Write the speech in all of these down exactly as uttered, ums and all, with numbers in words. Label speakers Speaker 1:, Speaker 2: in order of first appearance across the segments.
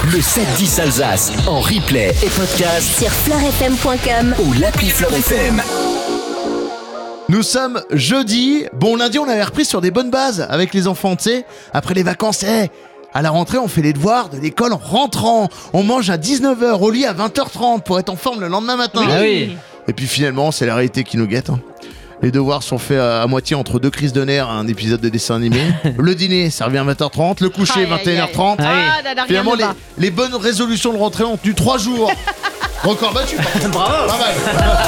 Speaker 1: Le sept dix Alsace en replay et podcast
Speaker 2: sur fleur f m point com
Speaker 1: ou l'appli Fleur F M.
Speaker 3: Nous sommes jeudi. Bon, lundi, on avait repris sur des bonnes bases avec les enfants, tu sais. Après les vacances, hey, à la rentrée, on fait les devoirs de l'école en rentrant. On mange à dix-neuf heures, au lit à vingt heures trente pour être en forme le lendemain matin.
Speaker 4: Oui. Ah oui.
Speaker 3: Et puis finalement, c'est la réalité qui nous guette. Hein. Les devoirs sont faits à, à moitié entre deux crises de nerfs, un épisode de dessin animé. Le dîner, ça revient à vingt heures trente. Le coucher,
Speaker 5: Aïe,
Speaker 3: vingt et une heures
Speaker 5: aïe,
Speaker 3: trente.
Speaker 5: aïe. Ah, là, là,
Speaker 3: Finalement,
Speaker 5: rien
Speaker 3: les,
Speaker 5: ne va.
Speaker 3: les bonnes résolutions de rentrée ont tenu trois jours. Record battu.
Speaker 4: Bravo.
Speaker 3: Pas mal.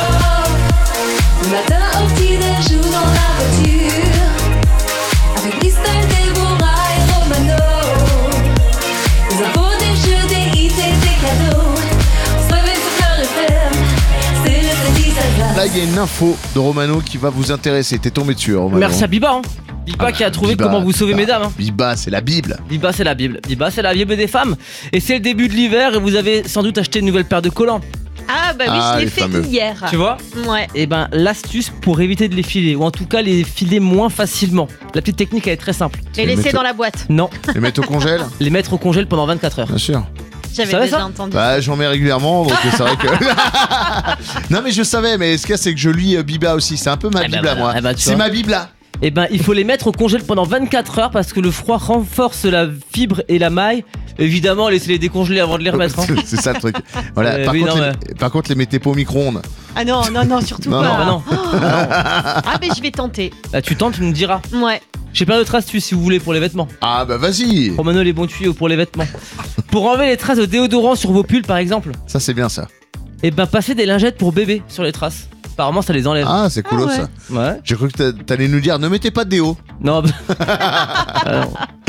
Speaker 6: Le matin au petit-déj ou dans la voiture, avec Christelle, Déborah et Romano. Des infos, des jeux, des hits et des cadeaux. On se réveille sur Fleur F M, c'est le sept dix Alsace.
Speaker 3: Là, il y a une info de Romano qui va vous intéresser. T'es tombé dessus, Romano.
Speaker 4: Merci à Biba. Hein. Biba
Speaker 3: Ah,
Speaker 4: qui a trouvé
Speaker 3: Biba,
Speaker 4: comment vous sauver,
Speaker 3: Biba.
Speaker 4: mesdames. Hein.
Speaker 3: Biba, c'est la Bible.
Speaker 4: Biba, c'est la Bible. Biba, c'est la Bible des femmes. Et c'est le début de l'hiver et vous avez sans doute acheté une nouvelle paire de collants.
Speaker 5: Ah bah oui,
Speaker 3: Ah,
Speaker 5: je l'ai
Speaker 3: les
Speaker 5: fait
Speaker 3: fameux.
Speaker 5: hier.
Speaker 4: Tu vois ?
Speaker 5: Ouais.
Speaker 4: Et ben, l'astuce pour éviter de les filer, ou en tout cas les filer moins facilement. La petite technique, elle est très simple.
Speaker 5: Les
Speaker 3: les
Speaker 5: laisser
Speaker 3: mettre-
Speaker 5: dans la boîte.
Speaker 4: Non,
Speaker 3: Les mettre au congèle.
Speaker 4: les mettre au congèle pendant vingt-quatre heures.
Speaker 3: Bien sûr.
Speaker 5: J'avais
Speaker 4: savais
Speaker 5: déjà
Speaker 4: ça
Speaker 5: entendu.
Speaker 3: Bah, j'en mets régulièrement, donc c'est vrai que. Non, mais je savais, mais ce qu'il y a, c'est que je lis euh, Biba aussi. C'est un peu ma
Speaker 4: Eh ben
Speaker 3: Bible à
Speaker 4: voilà,
Speaker 3: moi.
Speaker 4: eh ben tu
Speaker 3: C'est
Speaker 4: vois.
Speaker 3: ma Bible là.
Speaker 4: Et ben, il faut les mettre au congèle pendant vingt-quatre heures parce que le froid renforce la fibre et la maille. Évidemment, laissez-les décongeler avant de les remettre. Hein.
Speaker 3: C'est ça le truc. Voilà.
Speaker 4: Euh,
Speaker 3: par,
Speaker 4: oui,
Speaker 3: contre,
Speaker 4: non,
Speaker 3: les... par contre, les mettez pas au micro-ondes.
Speaker 5: Ah non, non, non, surtout
Speaker 3: Non,
Speaker 5: pas.
Speaker 4: Ah non.
Speaker 5: Ah mais je vais tenter.
Speaker 4: Là, tu tentes, tu nous diras.
Speaker 5: Ouais.
Speaker 4: J'ai plein d'autres astuces si vous voulez pour les vêtements.
Speaker 3: Ah, bah vas-y.
Speaker 4: Romano, les bons tuyaux pour les vêtements. Pour enlever les traces de déodorant sur vos pulls, par exemple,
Speaker 3: Ça, c'est bien ça.
Speaker 4: et ben passez des lingettes pour bébé sur les traces. Apparemment, ça les enlève.
Speaker 3: Ah, c'est cool
Speaker 5: Ah ouais.
Speaker 3: ça.
Speaker 4: Ouais.
Speaker 3: J'ai cru que t'a- t'allais nous dire ne mettez pas de déo.
Speaker 4: Non. bah- Alors.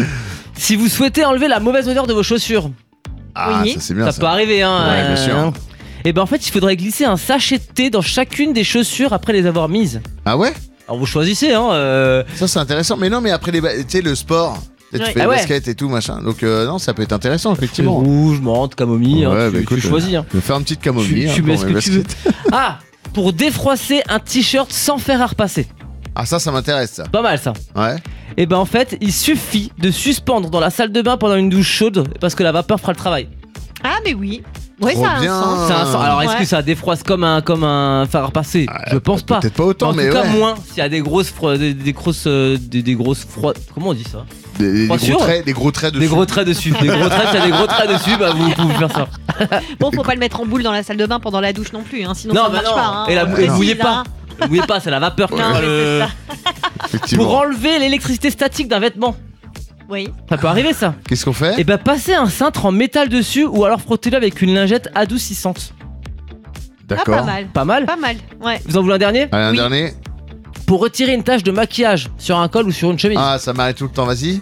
Speaker 4: Si vous souhaitez enlever la mauvaise odeur de vos chaussures,
Speaker 3: Ah,
Speaker 5: Oui.
Speaker 3: ça, c'est bien
Speaker 4: ça,
Speaker 3: ça.
Speaker 4: peut arriver, hein.
Speaker 3: Ouais, bien sûr.
Speaker 4: Et ben en fait, il faudrait glisser un sachet de thé dans chacune des chaussures après les avoir mises.
Speaker 3: Ah ouais.
Speaker 4: Alors vous choisissez, hein. euh,
Speaker 3: Ça, c'est intéressant. Mais non, mais après les. ba- Tu sais, le sport. Tu sais,
Speaker 5: Ouais.
Speaker 3: tu fais
Speaker 4: Ah
Speaker 3: le
Speaker 4: ouais.
Speaker 3: basket et tout, machin. Donc, euh, non, ça peut être intéressant,
Speaker 4: Fruits
Speaker 3: effectivement.
Speaker 4: rouges, menthe, camomille, hein,
Speaker 3: Ouais,
Speaker 4: tu,
Speaker 3: bah,
Speaker 4: tu
Speaker 3: écoute,
Speaker 4: choisis. Hein.
Speaker 3: Je vais faire une petite camomille.
Speaker 4: Tu,
Speaker 3: hein,
Speaker 4: tu mets
Speaker 3: pour
Speaker 4: ce
Speaker 3: mes
Speaker 4: que tu veux.
Speaker 3: baskets.
Speaker 4: Ah, pour défroisser un t-shirt sans fer à repasser.
Speaker 3: Ah, ça, ça m'intéresse, ça.
Speaker 4: Pas mal ça.
Speaker 3: Ouais.
Speaker 4: Et ben en fait, il suffit de suspendre dans la salle de bain pendant une douche chaude parce que la vapeur fera le travail.
Speaker 5: Ah mais oui. Ouais,
Speaker 3: Trop
Speaker 5: ça a un
Speaker 3: bien.
Speaker 5: sens.
Speaker 4: C'est un sens. Alors est-ce
Speaker 5: Ouais.
Speaker 4: que ça défroisse comme un comme un fer à repasser
Speaker 3: Ah,
Speaker 4: Je pense pas.
Speaker 3: Peut-être pas autant,
Speaker 4: en
Speaker 3: mais
Speaker 4: tout cas
Speaker 3: ouais.
Speaker 4: moins s'il y a des grosses fro- des, des grosses euh, des, des grosses froides. Comment on dit ça
Speaker 3: Des, des
Speaker 4: Pas
Speaker 3: gros
Speaker 4: sûr.
Speaker 3: traits, des gros traits dessus.
Speaker 4: Des gros traits dessus. Des gros traits, s'il y a des gros traits dessus, bah vous pouvez faire ça.
Speaker 5: Bon, faut pas le mettre en boule dans la salle de bain pendant la douche non plus, hein, sinon
Speaker 4: Non,
Speaker 5: ça
Speaker 4: bah
Speaker 5: marche
Speaker 4: non.
Speaker 5: pas. Hein.
Speaker 4: Et la-
Speaker 5: On
Speaker 4: et
Speaker 5: précise,
Speaker 4: mouillez pas.
Speaker 5: hein.
Speaker 4: Ne mouillez pas, c'est la vapeur qui
Speaker 5: Non,
Speaker 4: fera
Speaker 5: mais
Speaker 4: le-
Speaker 5: c'est ça.
Speaker 3: Effectivement.
Speaker 4: Pour enlever l'électricité statique d'un vêtement.
Speaker 5: Oui.
Speaker 4: Ça peut arriver ça.
Speaker 3: Qu'est-ce qu'on fait?
Speaker 4: Et bah passez un cintre en métal dessus ou alors frottez-le avec une lingette adoucissante.
Speaker 5: Ah,
Speaker 3: D'accord.
Speaker 5: pas mal.
Speaker 4: Pas mal.
Speaker 5: Pas mal. Ouais.
Speaker 4: Vous en voulez un dernier
Speaker 3: Allez, un
Speaker 5: Oui.
Speaker 3: dernier.
Speaker 4: Pour retirer une tache de maquillage sur un col ou sur une chemise.
Speaker 3: Ah, ça m'arrête tout le temps, vas-y.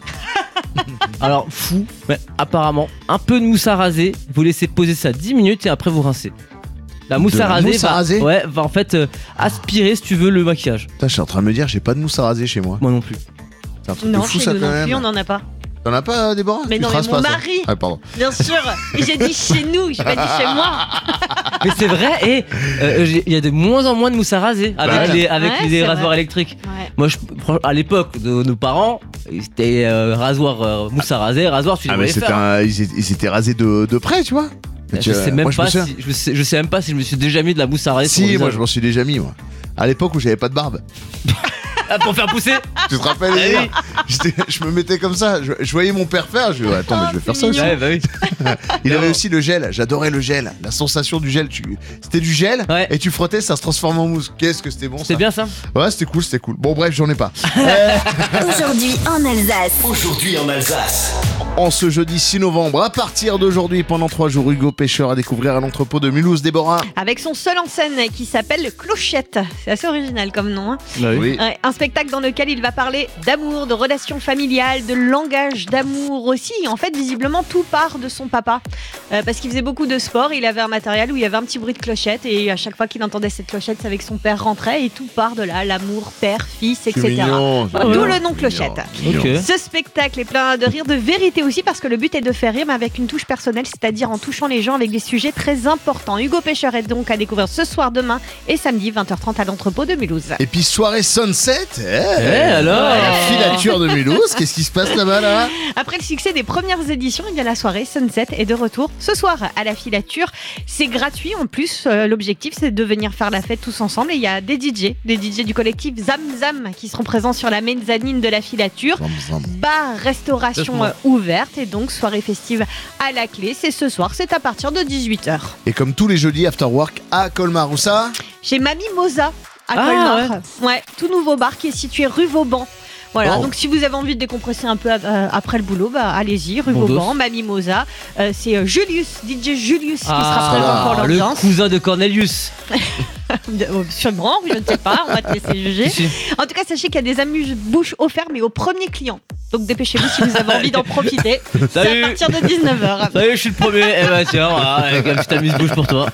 Speaker 4: Alors fou, mais apparemment un peu de mousse à raser. Vous laissez poser ça dix minutes et après vous rincez. La mousse
Speaker 3: De
Speaker 4: à
Speaker 3: la
Speaker 4: raser,
Speaker 3: mousse
Speaker 4: va,
Speaker 3: à raser
Speaker 4: ouais, va en fait euh, aspirer si tu veux le maquillage.
Speaker 3: Putain, je suis en train de me dire, j'ai pas de mousse à raser chez moi.
Speaker 4: Moi non plus.
Speaker 3: C'est un truc
Speaker 5: Non,
Speaker 3: de fou
Speaker 5: chez
Speaker 3: ça
Speaker 5: nous
Speaker 3: quand
Speaker 5: non
Speaker 3: même.
Speaker 5: plus, on en a pas.
Speaker 3: T'en as pas, Déborah?
Speaker 5: Mais
Speaker 3: Tu
Speaker 5: non,
Speaker 3: te
Speaker 5: mais
Speaker 3: rases
Speaker 5: mon
Speaker 3: pas, ça
Speaker 5: mari.
Speaker 3: Ah, pardon.
Speaker 5: Bien sûr. Et j'ai dit chez nous, j'ai pas dit chez moi.
Speaker 4: Mais c'est vrai et euh, j'ai- il y a de moins en moins de mousse à raser avec
Speaker 3: ouais.
Speaker 4: les avec
Speaker 5: Ouais,
Speaker 4: les
Speaker 5: c'est
Speaker 4: rasoirs
Speaker 5: vrai.
Speaker 4: électriques.
Speaker 5: Ouais.
Speaker 4: Moi je, à l'époque de nos parents, c'était euh, rasoir euh, mousse à raser, rasoir tu
Speaker 3: Ah,
Speaker 4: devais
Speaker 3: mais c'était
Speaker 4: faire.
Speaker 3: un... ils étaient- ils s'étaient rasés de, de près, tu vois. Mais
Speaker 4: Je
Speaker 3: tu-
Speaker 4: sais
Speaker 3: euh,
Speaker 4: même
Speaker 3: moi, je
Speaker 4: pas
Speaker 3: me souviens-
Speaker 4: si je sais, je sais même pas si je me suis déjà mis de la mousse à raser sur
Speaker 3: Si,
Speaker 4: le
Speaker 3: moi
Speaker 4: visage.
Speaker 3: je m'en suis déjà mis, moi. À l'époque où j'avais pas de barbe.
Speaker 4: Ah, pour faire pousser.
Speaker 3: Tu te rappelles?
Speaker 4: Ah oui.
Speaker 3: J'étais- Je me mettais comme ça. Je, je voyais mon père faire. Je dis, attends, mais je vais faire ça aussi.
Speaker 4: Ouais, bah oui.
Speaker 3: Il avait aussi le gel. J'adorais le gel. La sensation du gel. Tu... C'était du gel
Speaker 4: Ouais.
Speaker 3: et tu frottais, ça se transformait en mousse. Qu'est-ce que c'était bon,
Speaker 4: C'était
Speaker 3: ça.
Speaker 4: bien ça.
Speaker 3: Ouais, c'était cool, c'était cool. Bon, bref, j'en ai pas.
Speaker 2: Aujourd'hui en Alsace.
Speaker 1: Aujourd'hui en Alsace.
Speaker 3: En ce jeudi six novembre, à partir d'aujourd'hui, pendant trois jours, Hugo Pêcheur à découvrir à l'entrepôt de Mulhouse. Déborah.
Speaker 5: Avec son seul en scène qui s'appelle Clochette. C'est assez original comme nom. Hein.
Speaker 3: Oui.
Speaker 5: Ouais, un spectacle dans lequel il va parler d'amour, de relations familiales, de langage d'amour aussi. En fait, visiblement, tout part de son papa. Euh, parce qu'il faisait beaucoup de sport, il avait un matériel où il y avait un petit bruit de clochette. Et à chaque fois qu'il entendait cette clochette, c'est avec son père rentrait. Et tout part de là, l'amour, père, fils, et
Speaker 3: C'est
Speaker 5: cetera.
Speaker 3: mignon. c'est
Speaker 5: D'où
Speaker 3: mignon,
Speaker 5: le nom
Speaker 3: c'est
Speaker 5: Clochette.
Speaker 3: mignon.
Speaker 4: Ok.
Speaker 5: Ce spectacle est plein de rire, de vérité c'est aussi parce que le but est de faire rire, mais avec une touche personnelle, c'est-à-dire en touchant les gens avec des sujets très importants. Hugo Pêcheur est donc à découvrir ce soir, demain et samedi, vingt heures trente à l'entrepôt de Mulhouse.
Speaker 3: Et puis soirée Sunset, eh,
Speaker 4: Eh, alors
Speaker 3: la filature de Mulhouse, qu'est-ce qui se passe là-bas là?
Speaker 5: Après le succès des premières éditions, eh bien la soirée Sunset est de retour ce soir à la filature. C'est gratuit en plus, euh, l'objectif c'est de venir faire la fête tous ensemble et il y a des D J, des D J du collectif Zam Zam qui seront présents sur la mezzanine de la filature.
Speaker 3: Zam, zam.
Speaker 5: Bar, restauration
Speaker 4: Laisse-moi.
Speaker 5: euh, ouverte et donc soirée festive à la clé. C'est ce soir, c'est à partir de dix-huit heures.
Speaker 3: Et comme tous les jeudis, After Work à Colmar, où ça?
Speaker 5: Chez Mamie Moza à
Speaker 4: Ah,
Speaker 5: Colmar. Ouais. tout nouveau bar qui est situé rue Vauban. Voilà,
Speaker 3: Oh.
Speaker 5: donc si vous avez envie de décompresser un peu euh, après le boulot, bah, allez-y, rue
Speaker 4: Bon
Speaker 5: Vauban,
Speaker 4: dos.
Speaker 5: Mamie Moza. Euh, c'est euh, Julius, D J Julius qui sera
Speaker 4: Ah,
Speaker 5: présent pour
Speaker 4: le
Speaker 5: l'ambiance.
Speaker 4: cousin de Cornelius.
Speaker 5: Euh, Sûrement, je ne sais pas, on va te laisser juger.
Speaker 4: Si.
Speaker 5: En tout cas, sachez qu'il y a des amuse-bouches offerts, mais au premier client. Donc dépêchez-vous si vous avez envie d'en profiter. C'est à
Speaker 4: Salut.
Speaker 5: partir de dix-neuf heures.
Speaker 4: Salut, je suis le premier. Eh ben tiens, voilà, avec un petit amuse-bouche pour toi.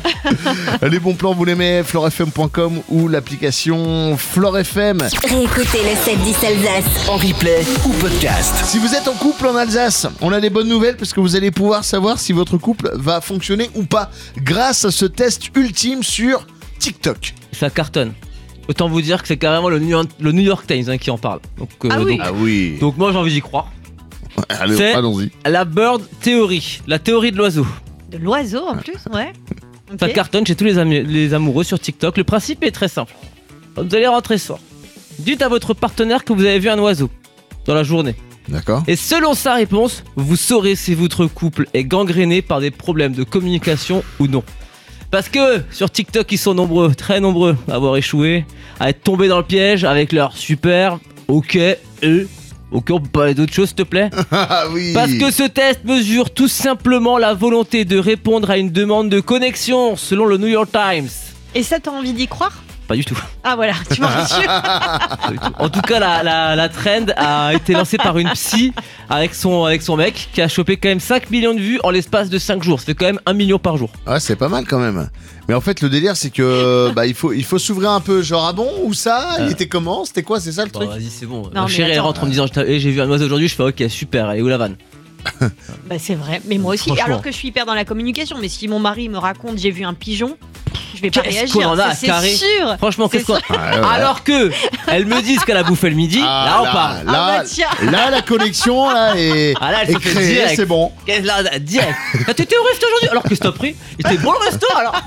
Speaker 3: Les bons plans, vous les mettez, flore f m point com ou l'application Flore F M.
Speaker 2: Réécoutez le sept dix Alsace.
Speaker 1: En replay ou podcast.
Speaker 3: Si vous êtes en couple en Alsace, on a des bonnes nouvelles parce que vous allez pouvoir savoir si votre couple va fonctionner ou pas grâce à ce test ultime sur TikTok.
Speaker 4: Ça cartonne. Autant vous dire que c'est carrément le New York, le New York Times hein, qui en parle. Donc, euh,
Speaker 5: Ah oui.
Speaker 4: donc,
Speaker 3: oui.
Speaker 4: donc moi j'ai envie d'y croire.
Speaker 3: Allez,
Speaker 4: c'est-
Speaker 3: allons-y.
Speaker 4: La Bird Theory, la théorie de l'oiseau.
Speaker 5: De l'oiseau en plus, ouais. Ok.
Speaker 4: Ça cartonne chez tous les, ami- les amoureux sur TikTok. Le principe est très simple. Vous allez rentrer ce soir. Dites à votre partenaire que vous avez vu un oiseau dans la journée.
Speaker 3: D'accord.
Speaker 4: Et selon sa réponse, vous saurez si votre couple est gangréné par des problèmes de communication ou non. Parce que sur TikTok, ils sont nombreux, très nombreux, à avoir échoué, à être tombés dans le piège avec leur super, ok, et, ok, on peut parler d'autre chose, s'il te plaît.
Speaker 3: Ah oui.
Speaker 4: Parce que ce test mesure tout simplement la volonté de répondre à une demande de connexion, selon le New York Times.
Speaker 5: Et ça, t'as envie d'y croire?
Speaker 4: Pas du tout.
Speaker 5: Ah voilà, tu m'en rassures.
Speaker 4: Pas du tout. En tout cas, la, la, la trend a été lancée par une psy avec son, avec son mec qui a chopé quand même cinq millions de vues en l'espace de cinq jours. Ça fait quand même un million par jour.
Speaker 3: Ouais, c'est pas mal quand même. Mais en fait, le délire, c'est que bah il faut il faut s'ouvrir un peu. Genre ah bon ou ça? Il
Speaker 4: Euh.
Speaker 3: était comment? C'était quoi? C'est ça le
Speaker 4: Bon,
Speaker 3: truc?
Speaker 4: vas-y, c'est bon.
Speaker 5: Non,
Speaker 4: Ma
Speaker 5: mais
Speaker 4: chérie, elle
Speaker 5: attends.
Speaker 4: rentre en me disant Eh, j'ai vu un oiseau aujourd'hui. Je fais ok, super. Elle est où la vanne?
Speaker 5: Bah c'est vrai, mais moi aussi,
Speaker 4: Franchement.
Speaker 5: alors que je suis hyper dans la communication, mais si mon mari me raconte j'ai vu un pigeon, je vais pas
Speaker 4: Qu'est-ce
Speaker 5: réagir,
Speaker 4: qu'on en a
Speaker 5: ça,
Speaker 4: à
Speaker 5: c'est
Speaker 4: carrer
Speaker 5: sûr.
Speaker 4: Franchement,
Speaker 5: C'est
Speaker 4: qu'est-ce qu'on.
Speaker 5: ça.
Speaker 3: Ouais, ouais.
Speaker 4: Alors que elle me dit ce qu'elle a bouffé le midi,
Speaker 3: Ah,
Speaker 4: là on parle.
Speaker 3: Là,
Speaker 5: Ah bah tiens.
Speaker 3: là, la connexion là est,
Speaker 4: Ah là, elle
Speaker 3: est
Speaker 4: se fait
Speaker 3: créée,
Speaker 4: direct.
Speaker 3: c'est bon.
Speaker 4: Qu'est-ce là, direct. Ah, t'étais au resto aujourd'hui alors que t'as pris. Il était bon le resto alors.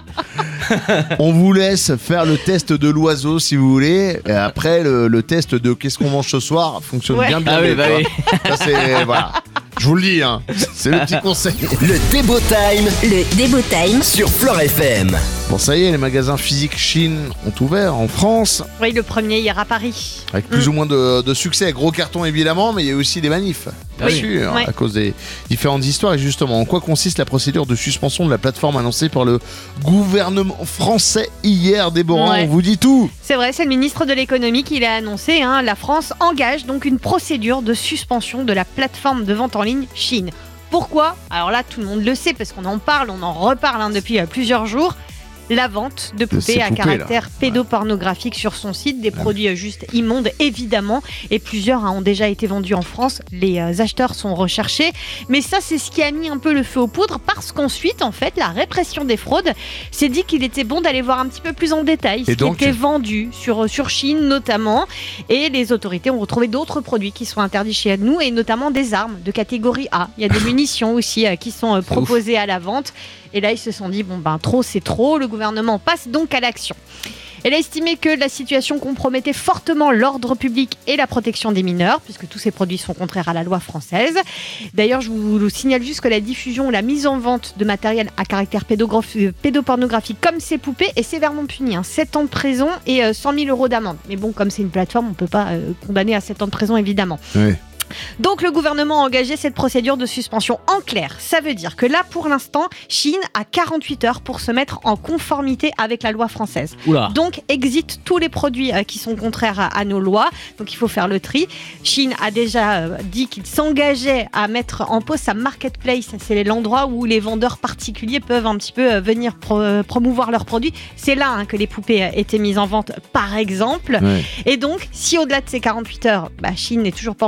Speaker 3: On vous laisse faire le test de l'oiseau si vous voulez. Et après, le, le test de qu'est-ce qu'on mange ce soir fonctionne
Speaker 5: Ouais.
Speaker 3: bien bien.
Speaker 4: Ah oui,
Speaker 3: mieux,
Speaker 4: bah
Speaker 3: tu
Speaker 4: oui.
Speaker 3: vois. Ça, c'est voilà. Je vous le dis, hein. C'est le petit conseil.
Speaker 1: Le Débo Time
Speaker 2: Le Débo Time
Speaker 1: sur Flore F M.
Speaker 3: Bon, ça y est, les magasins physiques Chine ont ouvert en France
Speaker 5: Oui, le premier hier à Paris.
Speaker 3: avec plus ou moins de, de succès. Gros carton évidemment, mais il y a aussi des manifs. Bien
Speaker 4: Oui.
Speaker 3: sûr,
Speaker 5: Ouais.
Speaker 3: à cause des différentes histoires. Et justement, en quoi consiste la procédure de suspension de la plateforme annoncée par le gouvernement français hier, Déborah?
Speaker 5: Ouais.
Speaker 3: On vous dit tout.
Speaker 5: C'est vrai, c'est le ministre de l'économie qui l'a annoncé. Hein. La France engage donc une procédure de suspension de la plateforme de vente en ligne Chine. Pourquoi? Alors là, tout le monde le sait parce qu'on en parle, on en reparle hein, depuis euh, plusieurs jours. La vente de poupées
Speaker 3: ces
Speaker 5: à
Speaker 3: poupées,
Speaker 5: caractère pédopornographique sur son site, des produits euh, juste immondes évidemment, et plusieurs hein, ont déjà été vendus en France. Les euh, acheteurs sont recherchés, mais ça c'est ce qui a mis un peu le feu aux poudres parce qu'ensuite en fait la répression des fraudes s'est dit qu'il était bon d'aller voir un petit peu plus en détail ce
Speaker 3: Et
Speaker 5: qui
Speaker 3: donc
Speaker 5: était vendu sur sur Chine notamment, et les autorités ont retrouvé d'autres produits qui sont interdits chez nous et notamment des armes de catégorie A. Il y a des munitions aussi euh, qui sont euh, proposées à la vente. Et là, ils se sont dit, bon ben trop c'est trop, le gouvernement passe donc à l'action. Elle a estimé que la situation compromettait fortement l'ordre public et la protection des mineurs, puisque tous ces produits sont contraires à la loi française. D'ailleurs, je vous signale juste que la diffusion ou la mise en vente de matériel à caractère pédograph- pédopornographique comme ces poupées est sévèrement punie. Hein. sept ans de prison et euh, cent mille euros d'amende. Mais bon, comme c'est une plateforme, on ne peut pas euh, condamner à sept ans de prison, évidemment.
Speaker 3: Oui.
Speaker 5: Donc le gouvernement a engagé cette procédure de suspension. En clair, ça veut dire que là, pour l'instant, Chine a quarante-huit heures pour se mettre en conformité avec la loi française.
Speaker 4: Oula.
Speaker 5: Donc, exit tous les produits euh, qui sont contraires à, à nos lois. Donc, il faut faire le tri. Chine a déjà euh, dit qu'il s'engageait à mettre en pause sa marketplace. C'est l'endroit où les vendeurs particuliers peuvent un petit peu euh, venir pro- euh, promouvoir leurs produits. C'est là hein, que les poupées euh, étaient mises en vente, par exemple.
Speaker 3: Ouais.
Speaker 5: Et donc, si au-delà de ces quarante-huit heures, bah, Chine n'est toujours pas en conformité,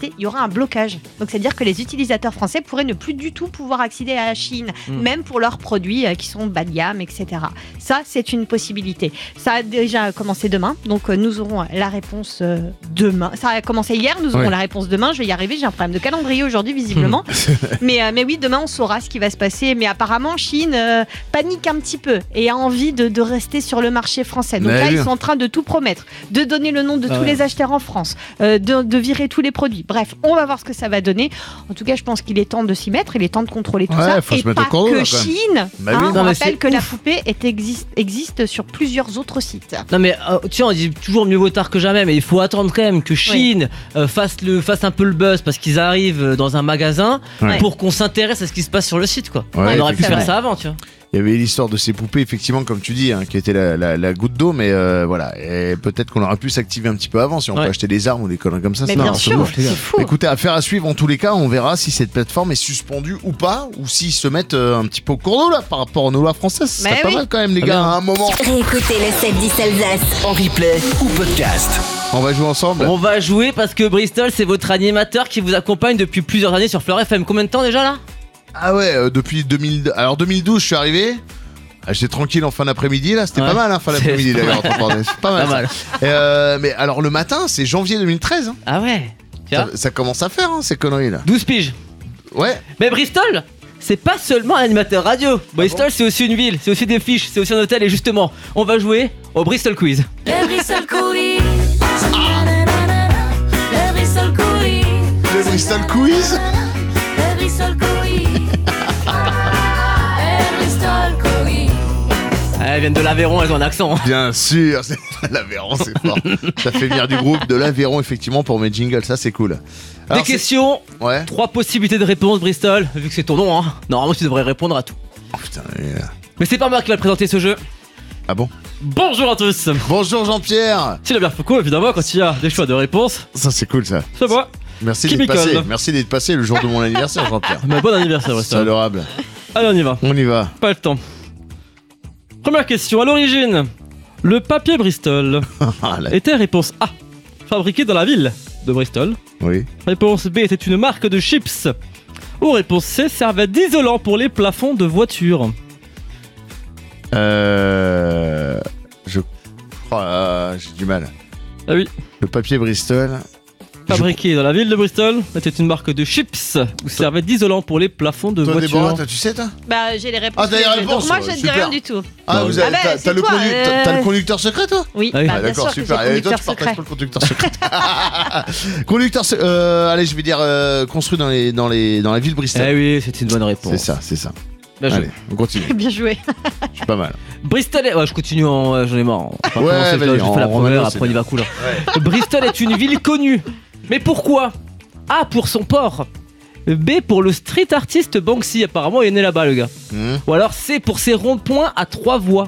Speaker 5: exister, il y aura un blocage. Donc c'est-à-dire que les utilisateurs français pourraient ne plus du tout pouvoir accéder à la Chine, mmh. même pour leurs produits euh, qui sont bas de gamme, et cetera. Ça, c'est une possibilité. Ça a déjà commencé demain, donc euh, nous aurons la réponse euh, demain. Ça a commencé hier, nous aurons ouais. la réponse demain. Je vais y arriver, j'ai un problème de calendrier aujourd'hui, visiblement. mais, euh, mais oui, demain, on saura ce qui va se passer. Mais apparemment, Chine euh, panique un petit peu et a envie de, de rester sur le marché français. Donc mais là, oui. ils sont en train de tout promettre, de donner le nom de ah tous ouais. les acheteurs en France, euh, de, de virer tous les produits. Bref, on va voir ce que ça va donner. En tout cas, je pense qu'il est temps de s'y mettre, il est temps de contrôler tout
Speaker 3: ouais,
Speaker 5: ça.
Speaker 3: Faut
Speaker 5: et
Speaker 3: se mettre
Speaker 5: pas
Speaker 3: au cordeau,
Speaker 5: que
Speaker 3: là,
Speaker 5: Chine.
Speaker 3: Bah
Speaker 5: hein,
Speaker 3: oui.
Speaker 5: on
Speaker 3: non,
Speaker 5: rappelle que ouf. la poupée est existe, existe sur plusieurs autres sites.
Speaker 4: Non mais euh, tu sais, on dit toujours mieux vaut tard que jamais, mais il faut attendre quand même que Chine oui. euh, fasse, le, fasse un peu le buzz parce qu'ils arrivent dans un magasin ouais. pour qu'on s'intéresse à ce qui se passe sur le site, quoi. Ouais, on aurait pu faire ça avant, tu vois.
Speaker 3: Il y avait l'histoire de ces poupées, effectivement, comme tu dis, hein, qui était la, la, la goutte d'eau, mais euh, voilà. Et peut-être qu'on aurait pu s'activer un petit peu avant si on ouais. peut acheter des armes ou des conneries comme ça.
Speaker 5: Mais bien non, sûr, c'est fou.
Speaker 3: Écoutez, affaire à suivre en tous les cas. On verra si cette plateforme est suspendue ou pas, ou s'ils se mettent euh, un petit peu au cours d'eau là par rapport à nos lois françaises. C'est oui. pas mal quand même, les gars, à un moment.
Speaker 2: Écoutez le sept dix Alsace
Speaker 1: en replay ou podcast.
Speaker 3: On va jouer ensemble.
Speaker 4: On va jouer parce que Bristol, c'est votre animateur qui vous accompagne depuis plusieurs années sur Fleur F M. Combien de temps déjà là?
Speaker 3: Ah ouais, euh, depuis deux mille. Alors deux mille douze, je suis arrivé. Ah, j'étais tranquille en fin d'après-midi là, c'était ouais. pas mal hein, fin d'après-midi d'ailleurs. C'est pas mal. Pas mal. Euh, mais alors le matin, c'est janvier deux mille treize. Hein.
Speaker 4: Ah ouais.
Speaker 3: Ça, ça commence à faire hein, ces conneries là.
Speaker 4: douze piges.
Speaker 3: Ouais.
Speaker 4: Mais Bristol, c'est pas seulement un animateur radio. Bristol, ah bon c'est aussi une ville, c'est aussi des fiches, c'est aussi un hôtel et justement, on va jouer au Bristol Quiz.
Speaker 6: Le Bristol Quiz. Le Bristol Quiz.
Speaker 3: Le Bristol Quiz.
Speaker 6: Le Bristol Quiz. Le Bristol Quiz.
Speaker 4: Elles viennent de l'Aveyron, elles ont un accent.
Speaker 3: Bien sûr, c'est l'Aveyron, c'est fort. Ça fait venir du groupe de l'Aveyron, effectivement, pour mes jingles, ça c'est cool. Alors,
Speaker 4: Des questions,
Speaker 3: ouais.
Speaker 4: trois possibilités de réponse, Bristol, vu que c'est ton nom, hein. Normalement tu devrais répondre à tout.
Speaker 3: Oh, putain, mais...
Speaker 4: mais c'est pas moi qui va présenter ce jeu.
Speaker 3: Ah bon?
Speaker 4: Bonjour à tous.
Speaker 3: Bonjour Jean-Pierre.
Speaker 4: C'est la bière Foucault, évidemment, quand il y a des choix de réponse.
Speaker 3: Ça c'est cool ça.
Speaker 4: C'est moi.
Speaker 3: Merci d'être passé. Merci d'être passé le jour de mon anniversaire, Jean-Pierre.
Speaker 4: Mais bon anniversaire, Bristol.
Speaker 3: C'est adorable.
Speaker 4: Allez, on y va.
Speaker 3: On y va.
Speaker 4: Pas le temps. Première question, à l'origine, le papier Bristol était réponse A, fabriqué dans la ville de Bristol.
Speaker 3: Oui.
Speaker 4: Réponse B, était une marque de chips. Ou réponse C, servait d'isolant pour les plafonds de voitures.
Speaker 3: Euh... Je crois... Euh, j'ai du mal.
Speaker 4: Ah oui.
Speaker 3: Le papier Bristol...
Speaker 4: Fabriqué je... dans la ville de Bristol, était une marque de chips ou servait d'isolant pour les plafonds de
Speaker 3: toi,
Speaker 4: voitures.
Speaker 3: Déborah, toi, tu sais, toi?
Speaker 5: Bah, j'ai les réponses.
Speaker 3: Ah, t'as les réponses.
Speaker 5: Donc, moi, je ne dis rien du tout.
Speaker 3: Ah, vous avez, ah bah, t'as, t'as, le
Speaker 5: toi,
Speaker 3: condu...
Speaker 5: euh...
Speaker 3: t'as le conducteur secret, toi?
Speaker 5: Oui,
Speaker 4: ah, oui.
Speaker 5: Bah,
Speaker 3: ah,
Speaker 5: bien
Speaker 3: d'accord,
Speaker 5: sûr
Speaker 3: super.
Speaker 5: Que
Speaker 3: Et toi, tu partages pas le conducteur secret. Conducteur secret. Euh, allez, je vais dire euh, construit dans, les, dans, les, dans la ville de Bristol.
Speaker 4: Eh oui, c'est une bonne réponse.
Speaker 3: C'est ça, c'est ça.
Speaker 4: Bien
Speaker 3: allez, on continue.
Speaker 5: Bien joué.
Speaker 3: Je suis pas mal.
Speaker 4: Bristol est... Ouais, je continue en... Ouais, j'en ai marre. Enfin,
Speaker 3: ouais,
Speaker 4: je fais la première, après on y va cool.
Speaker 3: Ouais.
Speaker 4: Bristol est une ville connue. Mais pourquoi? A pour son port. B pour le street artiste Banksy. Apparemment, il est né là-bas, le gars. Mmh. Ou alors C pour ses ronds-points à trois voies.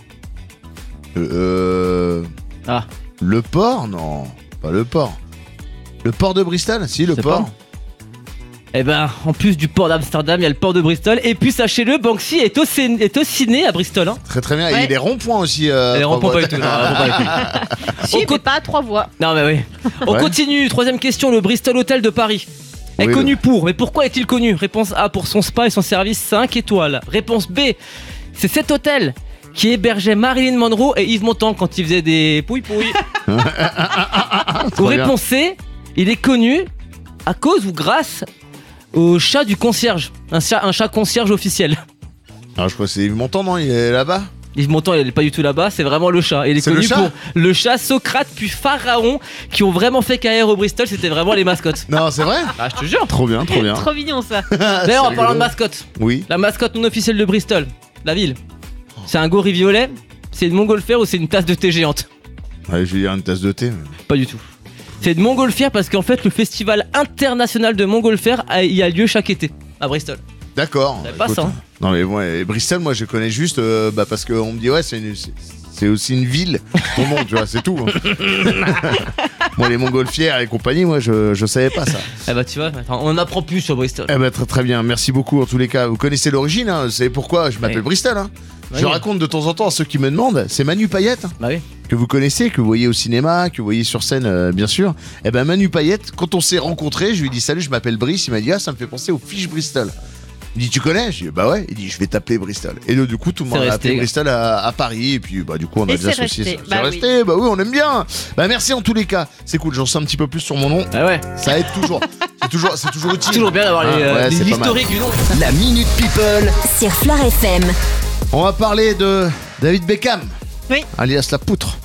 Speaker 3: Euh...
Speaker 4: Ah.
Speaker 3: Le port? Non, pas le port. Le port de Bristol? Si, le
Speaker 4: C'est
Speaker 3: port.
Speaker 4: Pas. Eh ben, en plus du port d'Amsterdam, il y a le port de Bristol. Et puis, sachez-le, Banksy est aussi, est aussi né à Bristol. Hein.
Speaker 3: Très très bien. Ouais. Et il y a des ronds-points aussi.
Speaker 4: Euh, les ronds-points pas du tout.
Speaker 5: Si, mais co- pas à trois voies.
Speaker 4: Non, mais oui. On ouais. continue. Troisième question. Le Bristol Hotel de Paris est oui, connu oui. pour. Mais pourquoi est-il connu? Réponse A pour son spa et son service cinq étoiles. Réponse B, c'est cet hôtel qui hébergeait Marilyn Monroe et Yves Montand quand ils faisaient des pouilles-pouilles. Ou réponse C, il est connu à cause ou grâce au chat du concierge, un chat, un chat concierge officiel.
Speaker 3: Alors je crois que c'est Yves Montand, non? Il est là-bas?
Speaker 4: Yves Montand, il est pas du tout là-bas, c'est vraiment le chat. Il est
Speaker 3: c'est
Speaker 4: connu
Speaker 3: le
Speaker 4: pour le chat, Socrate puis Pharaon qui ont vraiment fait carrière au Bristol, c'était vraiment les mascottes.
Speaker 3: Non, c'est vrai?
Speaker 4: Ah, je te jure.
Speaker 3: Trop bien, trop bien.
Speaker 5: Trop mignon ça.
Speaker 4: D'ailleurs, en parlant de mascotte,
Speaker 3: oui.
Speaker 4: La mascotte non officielle de Bristol, la ville, c'est un gorille violet, c'est une montgolfière ou c'est une tasse de thé géante?
Speaker 3: Ouais, je vais dire une tasse de thé. Mais...
Speaker 4: Pas du tout. C'est de montgolfière parce qu'en fait le festival international de montgolfière a, y a lieu chaque été à Bristol.
Speaker 3: D'accord.
Speaker 4: savais pas
Speaker 3: Écoute,
Speaker 4: ça, hein.
Speaker 3: Non mais ouais, Bristol, moi je connais juste euh, bah, parce qu'on me dit ouais c'est, une, c'est, c'est aussi une ville au monde, tu vois, c'est tout. Hein. Moi les montgolfières et compagnie, moi je, je savais pas ça.
Speaker 4: Eh bah tu vois, attends, on en apprend plus sur Bristol.
Speaker 3: Eh ben très très bien, merci beaucoup en tous les cas. Vous connaissez l'origine, hein, vous savez pourquoi je m'appelle
Speaker 4: Oui.
Speaker 3: Bristol. Hein.
Speaker 4: Oui.
Speaker 3: Je raconte de temps en temps à ceux qui me demandent, c'est Manu Payette. Hein.
Speaker 4: Bah oui.
Speaker 3: Que vous connaissez, que vous voyez au cinéma, que vous voyez sur scène, euh, bien sûr. Eh ben Manu Payette, quand on s'est rencontrés, je lui ai dit salut, je m'appelle Brice. Il m'a dit ah, ça me fait penser aux fiches Bristol. Il dit tu connais? Je dis bah ouais. Il dit je vais t'appeler Bristol. Et là, du coup, tout le monde
Speaker 4: C'est
Speaker 3: a
Speaker 4: resté,
Speaker 3: appelé
Speaker 4: gars.
Speaker 3: Bristol à, à Paris. Et puis bah du coup, on a
Speaker 5: Et
Speaker 3: déjà
Speaker 5: c'est
Speaker 3: associé
Speaker 5: resté.
Speaker 3: ça.
Speaker 5: Bah
Speaker 3: c'est
Speaker 5: oui.
Speaker 3: resté. Bah oui, on aime bien. Bah merci en tous les cas. C'est cool. J'en sais un petit peu plus sur mon nom.
Speaker 4: Ah ouais.
Speaker 3: Ça aide toujours. c'est toujours, c'est toujours utile.
Speaker 4: Toujours bien d'avoir
Speaker 3: Ah,
Speaker 4: les, euh,
Speaker 3: ouais,
Speaker 4: les-
Speaker 3: c'est pas mal.
Speaker 4: l'historique du nom.
Speaker 1: La Minute People.
Speaker 2: Sur Flirt F M.
Speaker 3: On va parler de David Beckham.
Speaker 5: Oui.
Speaker 3: Alias la poutre.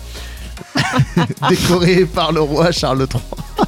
Speaker 3: Décoré par le roi Charles trois.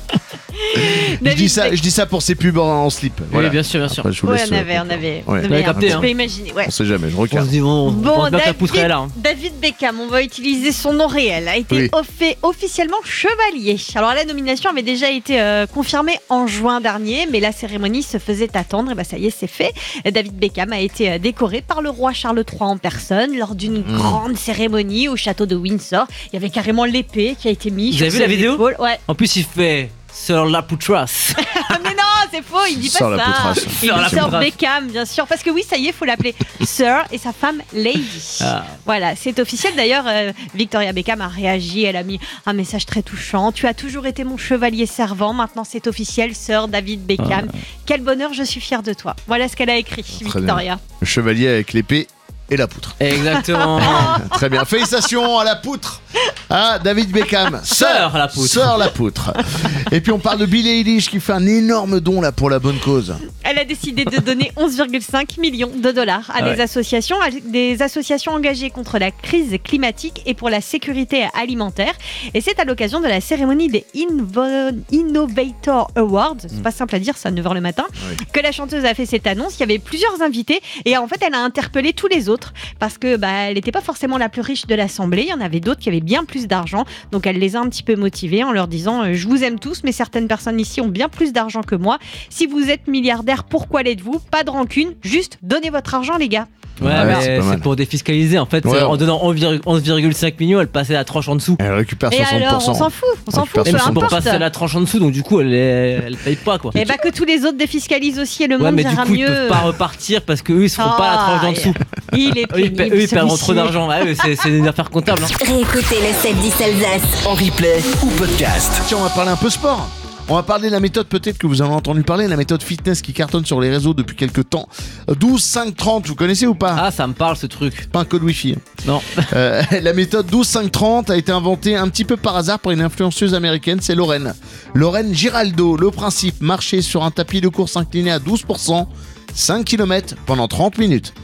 Speaker 3: Je
Speaker 5: David
Speaker 3: dis, ça,
Speaker 5: Beck-
Speaker 3: je dis ça pour ces pubs en, en slip. Voilà.
Speaker 4: Oui, bien sûr, bien sûr.
Speaker 3: Après, je vous
Speaker 5: Ouais,
Speaker 3: laisse,
Speaker 5: on
Speaker 3: euh,
Speaker 5: avait, on avait,
Speaker 3: Ouais.
Speaker 5: on
Speaker 4: Vous avez capté,
Speaker 5: tu
Speaker 4: hein.
Speaker 5: peux imaginer, ouais.
Speaker 3: On sait jamais, je
Speaker 4: On
Speaker 3: regarde.
Speaker 4: se dit, bon, on
Speaker 5: Bon,
Speaker 4: pense bien que la poutre est là. hein.
Speaker 5: David Beckham, on va utiliser son nom réel, a été
Speaker 3: Oui.
Speaker 5: fait officiellement chevalier. Alors la nomination avait déjà été euh, confirmée en juin dernier, mais la cérémonie se faisait attendre, et bah ça y est, c'est fait. David Beckham a été euh, décoré par le roi Charles trois en personne lors d'une
Speaker 3: Mmh.
Speaker 5: grande cérémonie au château de Windsor. Il y avait carrément l'épée qui a été mise.
Speaker 4: Vous
Speaker 5: sur
Speaker 4: avez vu
Speaker 5: ses
Speaker 4: la vidéo
Speaker 5: épaules. Ouais.
Speaker 4: En plus, il fait Sir la poutrasse.
Speaker 5: Mais non, c'est faux, il dit pas
Speaker 3: Sir la
Speaker 5: ça.
Speaker 3: poutrasse.
Speaker 5: Il
Speaker 4: Sir la
Speaker 5: dit Sir
Speaker 4: poutrasse.
Speaker 5: Beckham, bien sûr. Parce que oui, ça y est, il faut l'appeler Sir et sa femme Lady.
Speaker 4: Ah.
Speaker 5: Voilà, c'est officiel. D'ailleurs, euh, Victoria Beckham a réagi. Elle a mis un message très touchant. Tu as toujours été mon chevalier servant. Maintenant, c'est officiel, Sir David Beckham. Quel bonheur, je suis fière de toi. Voilà ce qu'elle a écrit,
Speaker 3: Très
Speaker 5: Victoria.
Speaker 3: Le chevalier avec l'épée et la poutre.
Speaker 4: Exactement.
Speaker 3: Très bien. Félicitations à la poutre. Ah, David Beckham.
Speaker 4: Sœur la poutre.
Speaker 3: Sœur la poutre. Et puis on parle de Billie Eilish qui fait un énorme don là pour la bonne cause.
Speaker 5: Elle a décidé de donner onze virgule cinq millions de dollars à
Speaker 4: Ah
Speaker 5: des
Speaker 4: ouais.
Speaker 5: associations, à des associations engagées contre la crise climatique et pour la sécurité alimentaire. Et c'est à l'occasion de la cérémonie des Invo- Innovator Awards, c'est pas simple à dire, ça à neuf heures le matin,
Speaker 3: Oui.
Speaker 5: que la chanteuse a fait cette annonce. Il y avait plusieurs invités et en fait elle a interpellé tous les autres parce que bah, elle n'était pas forcément la plus riche de l'assemblée. Il y en avait d'autres qui avaient bien plus d'argent. Donc elle les a un petit peu motivés en leur disant euh, je vous aime tous, mais certaines personnes ici ont bien plus d'argent que moi. Si vous êtes milliardaire, pourquoi l'êtes-vous? Pas de rancune, juste donnez votre argent les gars.
Speaker 4: Ouais,
Speaker 3: Ouais,
Speaker 4: mais
Speaker 3: c'est
Speaker 4: c'est
Speaker 3: pas mal.
Speaker 4: pour défiscaliser. En fait,
Speaker 3: Ouais.
Speaker 4: en donnant onze virgule cinq millions, elle passait à la tranche en dessous.
Speaker 3: Elle récupère
Speaker 5: Et
Speaker 3: soixante pour cent.
Speaker 5: alors on s'en fout, on s'en fout,
Speaker 3: récupère
Speaker 5: peu
Speaker 4: Même si
Speaker 3: soixante
Speaker 4: pour
Speaker 5: importe.
Speaker 4: passer à la tranche en dessous, donc du coup, elle, est- elle paye pas quoi.
Speaker 5: Et bah que tous les autres défiscalisent aussi et le
Speaker 4: Ouais,
Speaker 5: monde
Speaker 4: mais du
Speaker 5: ira
Speaker 4: coup, ils
Speaker 5: mieux.
Speaker 4: peuvent pas repartir parce qu'eux, ils seront pas à la tranche en
Speaker 5: Ah,
Speaker 4: dessous.
Speaker 5: Il est
Speaker 4: Eux, ils,
Speaker 5: pénible,
Speaker 4: pa- eux, ils perdront
Speaker 5: celui-ci.
Speaker 4: trop d'argent. Ouais, ouais, c'est c'est une affaire comptable. hein.
Speaker 2: Réécoutez le sept dix Alsace.
Speaker 1: En replay ou podcast.
Speaker 3: Tiens, on va parler un peu sport. On va parler de la méthode, peut-être que vous en avez entendu parler, la méthode fitness qui cartonne sur les réseaux depuis quelques temps. douze cinq trente, vous connaissez ou pas?
Speaker 4: Ah, ça me parle ce truc.
Speaker 3: Pas un code Wi-Fi.
Speaker 4: Non.
Speaker 3: Euh, la méthode douze cinq trente a été inventée un petit peu par hasard par une influenceuse américaine, c'est Lorraine. Lorraine Giraldo. Le principe, marcher sur un tapis de course incliné à douze pour cent, cinq kilomètres pendant trente minutes.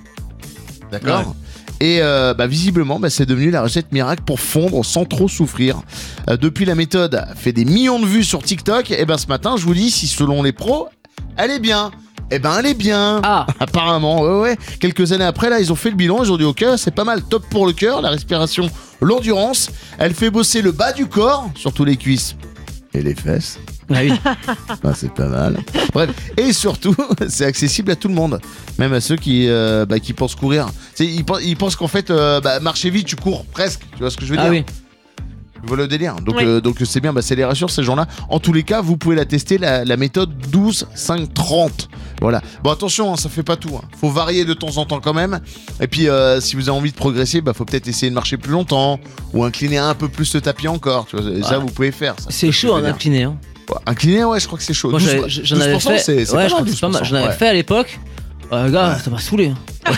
Speaker 3: D'accord
Speaker 4: Ouais.
Speaker 3: Et euh, bah, visiblement, bah, c'est devenu la recette miracle pour fondre sans trop souffrir. Euh, depuis, la méthode a fait des millions de vues sur TikTok. Et ben ce matin, je vous dis, si selon les pros, elle est bien. Eh ben elle est bien.
Speaker 4: Ah.
Speaker 3: Apparemment, ouais, ouais. Quelques années après, là, ils ont fait le bilan. Ils ont dit, ok, c'est pas mal, top pour le cœur, la respiration, l'endurance. Elle fait bosser le bas du corps, surtout les cuisses et les fesses.
Speaker 4: Ah oui.
Speaker 3: Ah, c'est pas mal. Bref, et surtout, c'est accessible à tout le monde, même à ceux qui, euh, bah, qui pensent courir. C'est- Ils, pensent- ils pensent qu'en fait, euh, bah, marcher vite, tu cours presque. Tu vois ce que je veux
Speaker 4: Ah
Speaker 3: dire?
Speaker 4: oui.
Speaker 3: Voilà le délire. Donc,
Speaker 5: Oui.
Speaker 3: euh, donc c'est bien, bah, c'est les rassure ces gens-là. En tous les cas, vous pouvez la tester, la, la méthode douze cinq trente. Voilà. Bon, attention, hein, ça fait pas tout. Hein. Faut varier de temps en temps quand même. Et puis, euh, si vous avez envie de progresser, bah, faut peut-être essayer de marcher plus longtemps ou incliner un peu plus le tapis encore. Tu vois, et ça,
Speaker 4: Ouais.
Speaker 3: vous pouvez faire. ça.
Speaker 4: C'est chaud
Speaker 3: Je veux
Speaker 4: en
Speaker 3: dire.
Speaker 4: incliné. Hein.
Speaker 3: Ouais, incliner, ouais, je crois que c'est chaud.
Speaker 4: Moi,
Speaker 3: douze
Speaker 4: j'avais- j'en avais
Speaker 3: douze pour cent,
Speaker 4: fait.
Speaker 3: c'est c'est
Speaker 4: ouais,
Speaker 3: pas
Speaker 4: je crois
Speaker 3: mal,
Speaker 4: que c'est pas mal.
Speaker 3: douze pour cent,
Speaker 4: J'en avais
Speaker 3: ouais.
Speaker 4: fait à l'époque. Ouais, gars, ça m'a saoulé. hein.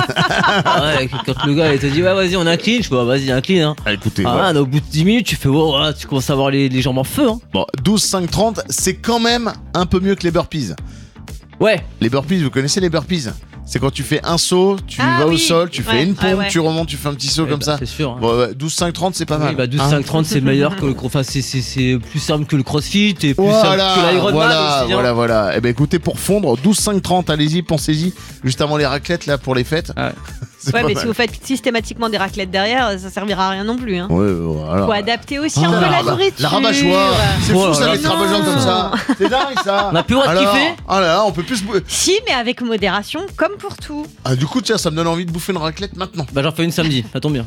Speaker 4: Ah ouais, quand le gars il te dit ouais vas-y on incline, je fais bah, vas-y incline hein.
Speaker 3: Ah, écoutez,
Speaker 4: Ah,
Speaker 3: voilà.
Speaker 4: ouais, au bout de dix minutes tu fais oh, ouais, tu commences à avoir les, les jambes en feu hein.
Speaker 3: Bon, douze cinq trente, c'est quand même un peu mieux que les burpees.
Speaker 4: Ouais.
Speaker 3: Les burpees, vous connaissez les burpees? C'est quand tu fais un saut, tu
Speaker 5: Ah
Speaker 3: vas au
Speaker 5: oui.
Speaker 3: sol, tu fais
Speaker 5: Ouais,
Speaker 3: une pompe,
Speaker 5: ouais, ouais.
Speaker 3: tu remontes, tu fais un petit saut
Speaker 4: Ouais,
Speaker 3: comme
Speaker 4: bah,
Speaker 3: ça.
Speaker 4: C'est sûr. hein.
Speaker 3: Bon, ouais, douze cinq trente, c'est pas mal.
Speaker 4: Oui, bah douze
Speaker 3: Hein.
Speaker 4: cinq trente c'est meilleur que le enfin c'est c'est c'est plus simple que le CrossFit et plus
Speaker 3: Voilà,
Speaker 4: simple que l'Ironman
Speaker 3: voilà,
Speaker 4: aussi. hein.
Speaker 3: voilà, voilà. Eh ben écoutez, pour fondre, douze cinq trente, allez-y, pensez-y. Juste avant les raclettes là pour les fêtes.
Speaker 4: Ah ouais.
Speaker 3: C'est
Speaker 5: Ouais,
Speaker 3: pas
Speaker 5: mais
Speaker 3: mal.
Speaker 5: si vous faites systématiquement des raclettes derrière, ça servira à rien non plus. Hein.
Speaker 3: Ouais, voilà.
Speaker 5: Faut adapter aussi un
Speaker 3: Ah,
Speaker 5: peu
Speaker 3: la
Speaker 5: la
Speaker 3: raba-
Speaker 5: nourriture.
Speaker 3: La rabat-joie. C'est
Speaker 4: Oh
Speaker 3: fou
Speaker 4: là
Speaker 3: ça,
Speaker 4: là.
Speaker 3: les rabat-joie comme ça. C'est dingue ça.
Speaker 4: On a plus le droit de
Speaker 3: Alors,
Speaker 4: kiffer.
Speaker 3: Ah là là, on peut plus se bou-
Speaker 5: Si, mais avec modération, comme pour tout.
Speaker 3: Ah, du coup, tiens, ça me donne envie de bouffer une raclette maintenant.
Speaker 4: Bah j'en fais une samedi, ça tombe bien.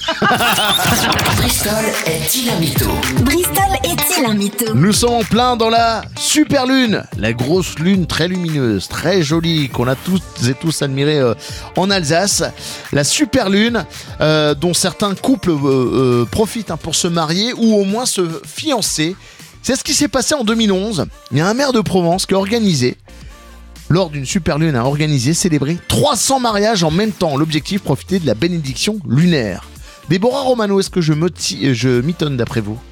Speaker 1: Bristol est-il un mytho?
Speaker 2: Bristol est-il un mytho?
Speaker 3: Nous sommes en plein dans la super lune, la grosse lune très lumineuse, très jolie, qu'on a tous et tous admirée euh, en Alsace. La super lune, euh, dont certains couples euh, euh, profitent hein, pour se marier ou au moins se fiancer. C'est ce qui s'est passé en deux mille onze. Il y a un maire de Provence qui a organisé, lors d'une super lune, a organisé, célébré trois cents mariages en même temps. L'objectif, profiter de la bénédiction lunaire. Déborah Romano, est-ce que je me ti- je m'étonne d'après vous?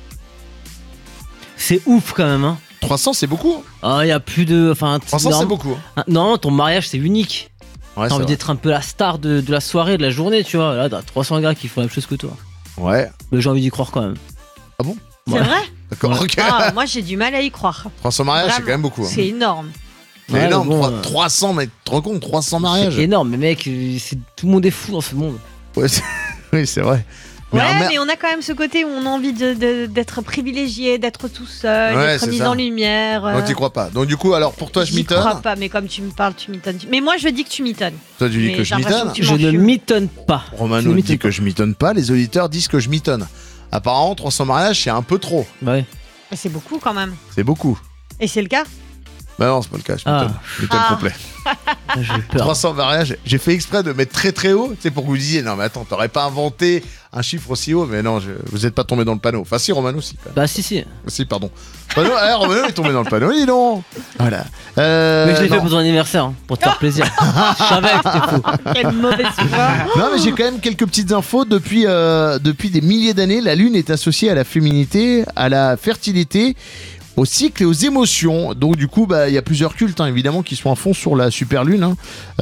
Speaker 4: C'est ouf quand même, hein.
Speaker 3: trois cents, c'est beaucoup.
Speaker 4: Ah, il y a plus de. Enfin,
Speaker 3: trois cents,
Speaker 4: non,
Speaker 3: c'est beaucoup.
Speaker 4: Ah, non, ton mariage c'est unique.
Speaker 3: Ouais,
Speaker 4: T'as
Speaker 3: c'est
Speaker 4: envie
Speaker 3: vrai.
Speaker 4: d'être un peu la star de, de la soirée, de la journée, tu vois. Là, t'as trois cents gars qui font la même chose que toi.
Speaker 3: Ouais,
Speaker 4: Mais j'ai envie d'y croire quand même.
Speaker 3: Ah bon
Speaker 5: C'est
Speaker 4: Ouais.
Speaker 5: vrai
Speaker 3: d'accord.
Speaker 4: Ouais.
Speaker 3: ok.
Speaker 5: Ah, moi, j'ai du mal à y croire.
Speaker 3: trois cents mariages, c'est
Speaker 5: Vraiment.
Speaker 3: quand même beaucoup. hein.
Speaker 5: C'est énorme.
Speaker 3: C'est
Speaker 4: Ouais,
Speaker 3: énorme.
Speaker 4: bon,
Speaker 3: trois-
Speaker 4: euh,
Speaker 3: 300, mais tu te rends compte, trois cents mariages.
Speaker 4: C'est énorme, mais mec, euh, c'est, tout le monde est fou dans ce monde.
Speaker 3: Ouais, c'est- oui, c'est vrai. Mais
Speaker 5: Ouais,
Speaker 3: un maire-
Speaker 5: mais on a quand même ce côté où on a envie de- de- d'être privilégié, d'être tout seul,
Speaker 3: Ouais,
Speaker 5: d'être
Speaker 3: c'est
Speaker 5: mis
Speaker 3: ça.
Speaker 5: en lumière.
Speaker 3: Non, t'y crois pas. Donc, du coup, alors pour toi, je
Speaker 5: J'y crois
Speaker 3: m'étonne.
Speaker 5: pas, mais comme tu me parles, tu m'étonnes. Mais moi, je dis que tu m'étonnes.
Speaker 3: Toi, tu dis
Speaker 5: Mais
Speaker 3: que je
Speaker 5: j'ai l'impression
Speaker 3: m'étonne.
Speaker 5: que tu
Speaker 4: Je
Speaker 5: m'en
Speaker 4: ne
Speaker 5: fumes.
Speaker 4: m'étonne pas. Je
Speaker 3: Romano
Speaker 4: ne
Speaker 3: dit
Speaker 4: m'étonne
Speaker 3: que je m'étonne pas. Les auditeurs disent que je m'étonne. Apparemment, trois cents mariages, c'est un peu trop.
Speaker 4: pas. Ouais.
Speaker 5: Mais c'est beaucoup quand même.
Speaker 3: C'est beaucoup.
Speaker 5: Et c'est le cas.
Speaker 3: Bah non, c'est pas le cas. Je
Speaker 4: Ah.
Speaker 3: m'étonne. Je m'étonne
Speaker 5: Ah.
Speaker 3: complet.
Speaker 4: J'ai peur.
Speaker 3: trois cents mariages. J'ai fait exprès de mettre très très haut. C'est pour que vous disiez, non, mais attends, t'aurais pas inventé un chiffre aussi haut. Mais non, je- vous êtes pas tombé dans le panneau. Enfin, si, Romano, si. Quand même.
Speaker 4: Bah si, si.
Speaker 3: Si, pardon. Panneau, ah, Romano est tombé dans le panneau. Dis donc. Voilà. Euh,
Speaker 4: mais je l'ai fait
Speaker 3: non.
Speaker 4: pour ton anniversaire, hein, pour te faire plaisir. Je savais que c'était fou.
Speaker 5: Quelle mauvaise foi.
Speaker 3: Non, mais j'ai quand même quelques petites infos. Depuis, euh, depuis des milliers d'années, la Lune est associée à la féminité, à la fertilité, au cycle et aux émotions. Donc du coup, bah, il y a plusieurs cultes, hein, évidemment, qui sont à fond sur la super lune, hein.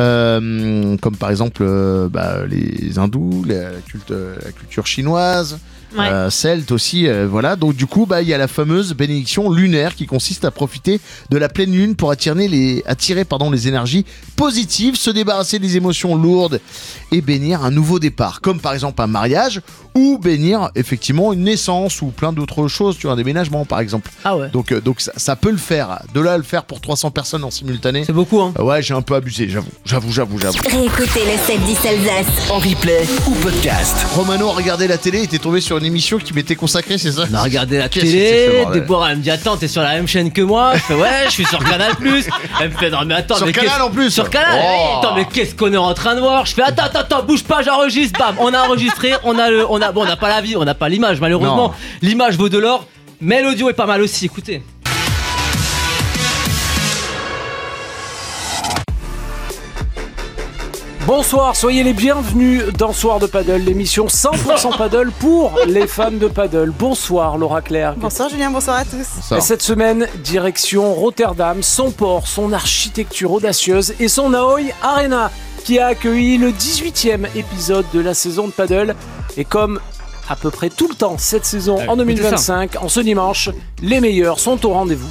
Speaker 3: Euh, comme par exemple euh, bah, les hindous, la, la culte, la culture chinoise.
Speaker 5: Ouais.
Speaker 3: Euh, celte aussi, euh, voilà. Donc du coup, bah il y a la fameuse bénédiction lunaire qui consiste à profiter de la pleine lune pour attirer les, attirer pardon les énergies positives, se débarrasser des émotions lourdes et bénir un nouveau départ, comme par exemple un mariage ou bénir effectivement une naissance ou plein d'autres choses, tu vois, un déménagement par exemple.
Speaker 4: Ah ouais.
Speaker 3: Donc euh, donc ça, ça peut le faire. De là à le faire pour trois cents personnes en simultané.
Speaker 4: C'est beaucoup, hein.
Speaker 3: euh, ouais, j'ai un peu abusé, j'avoue, j'avoue, j'avoue, j'avoue.
Speaker 2: Réécoutez le sept dix Alsace.
Speaker 1: En replay ou podcast.
Speaker 3: Romano regardait la télé, était tombé sur une émission qui m'était consacrée, c'est ça?
Speaker 4: On a regardé la
Speaker 3: Qu'est-ce que c'est que ce
Speaker 4: télé,
Speaker 3: bordel
Speaker 4: Déborah elle me dit attends t'es sur la même chaîne que moi, je fais ouais je suis sur Canal plus, elle me fait non mais attends
Speaker 3: Sur
Speaker 4: mais
Speaker 3: Canal
Speaker 4: qu'est-ce-
Speaker 3: en plus.
Speaker 4: Sur Canal,
Speaker 3: Oh.
Speaker 4: attends mais qu'est-ce qu'on est en train de voir, je fais attends attends attends bouge pas j'enregistre, bam on a enregistré, on a le, on a bon on n'a pas la vie, on n'a pas l'image malheureusement,
Speaker 3: Non.
Speaker 4: l'image vaut de l'or, mais l'audio est pas mal aussi, écoutez.
Speaker 7: Bonsoir, soyez les bienvenus dans Soir de Paddle, l'émission cent pour cent paddle pour les fans de paddle. Bonsoir Laura Claire.
Speaker 8: Bonsoir Julien, bonsoir à tous.
Speaker 3: Ça.
Speaker 7: Et cette semaine, direction Rotterdam, son port, son architecture audacieuse et son Aoi Arena qui a accueilli le dix-huitième épisode de la saison de paddle. Et comme à peu près tout le temps cette saison
Speaker 4: Ouais,
Speaker 7: en deux mille
Speaker 4: écoutez
Speaker 7: vingt-cinq, en ce dimanche, les meilleurs sont au rendez-vous.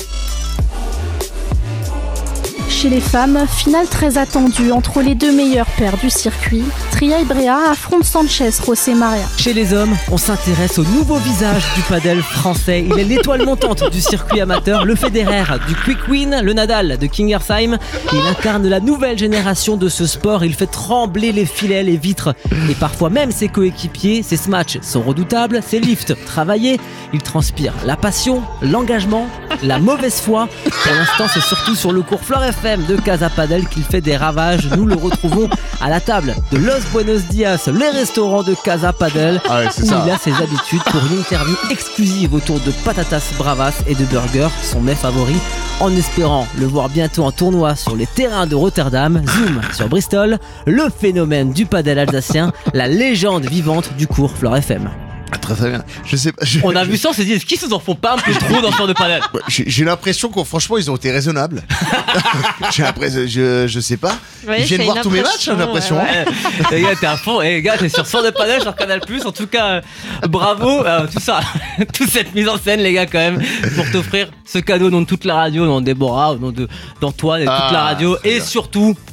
Speaker 9: Chez les femmes, finale très attendue entre les deux meilleures paires du circuit. Tria Brea affronte Sanchez José Maria.
Speaker 4: Chez les hommes, on s'intéresse au nouveau visage du paddle français. Il est l'étoile montante du circuit amateur, le Federer du Quick Win, le Nadal de Kingersheim. Il incarne la nouvelle génération de ce sport. Il fait trembler les filets, les vitres et parfois même ses coéquipiers. Ses smatchs sont redoutables, ses lifts travaillés. Il transpire la passion, l'engagement, la mauvaise foi. Pour l'instant, c'est surtout sur le cours Fleur F M de Casa Paddle qu'il fait des ravages. Nous le retrouvons à la table de Los Buenos Dias, les restaurants de Casa Paddle,
Speaker 3: Ah ouais, c'est
Speaker 4: où
Speaker 3: ça.
Speaker 4: il a ses habitudes pour une interview exclusive autour de patatas bravas et de burgers, son mets favori, en espérant le voir bientôt en tournoi sur les terrains de Rotterdam. Zoom sur Bristol, le phénomène du paddle alsacien, la légende vivante du cours Fleur F M.
Speaker 3: Ah, très très bien. Je sais pas. je-
Speaker 4: On a vu ça, on s'est dit, est-ce qu'ils se en font pas un peu trop dans ce genre de paddle?
Speaker 3: Ouais, J'ai j'ai l'impression qu'on franchement ils ont été raisonnables. J'ai l'impression, je je sais pas.
Speaker 5: Ouais,
Speaker 3: Ils viennent
Speaker 5: c'est
Speaker 3: voir
Speaker 5: une
Speaker 3: tous mes matchs, j'ai
Speaker 5: impression,
Speaker 3: l'impression.
Speaker 5: ouais,
Speaker 4: Ouais, les gars, t'es à fond. Et les gars, t'es sur Sport de Paddle sur Canal plus. En tout cas, euh, bravo. euh, tout ça, toute cette mise en scène, les gars, quand même, pour t'offrir ce cadeau au nom de toute la radio, au nom de Déborah, au nom de- d'Antoine et
Speaker 3: Ah,
Speaker 4: toute la radio.
Speaker 3: très
Speaker 4: Et
Speaker 3: bien.
Speaker 4: surtout,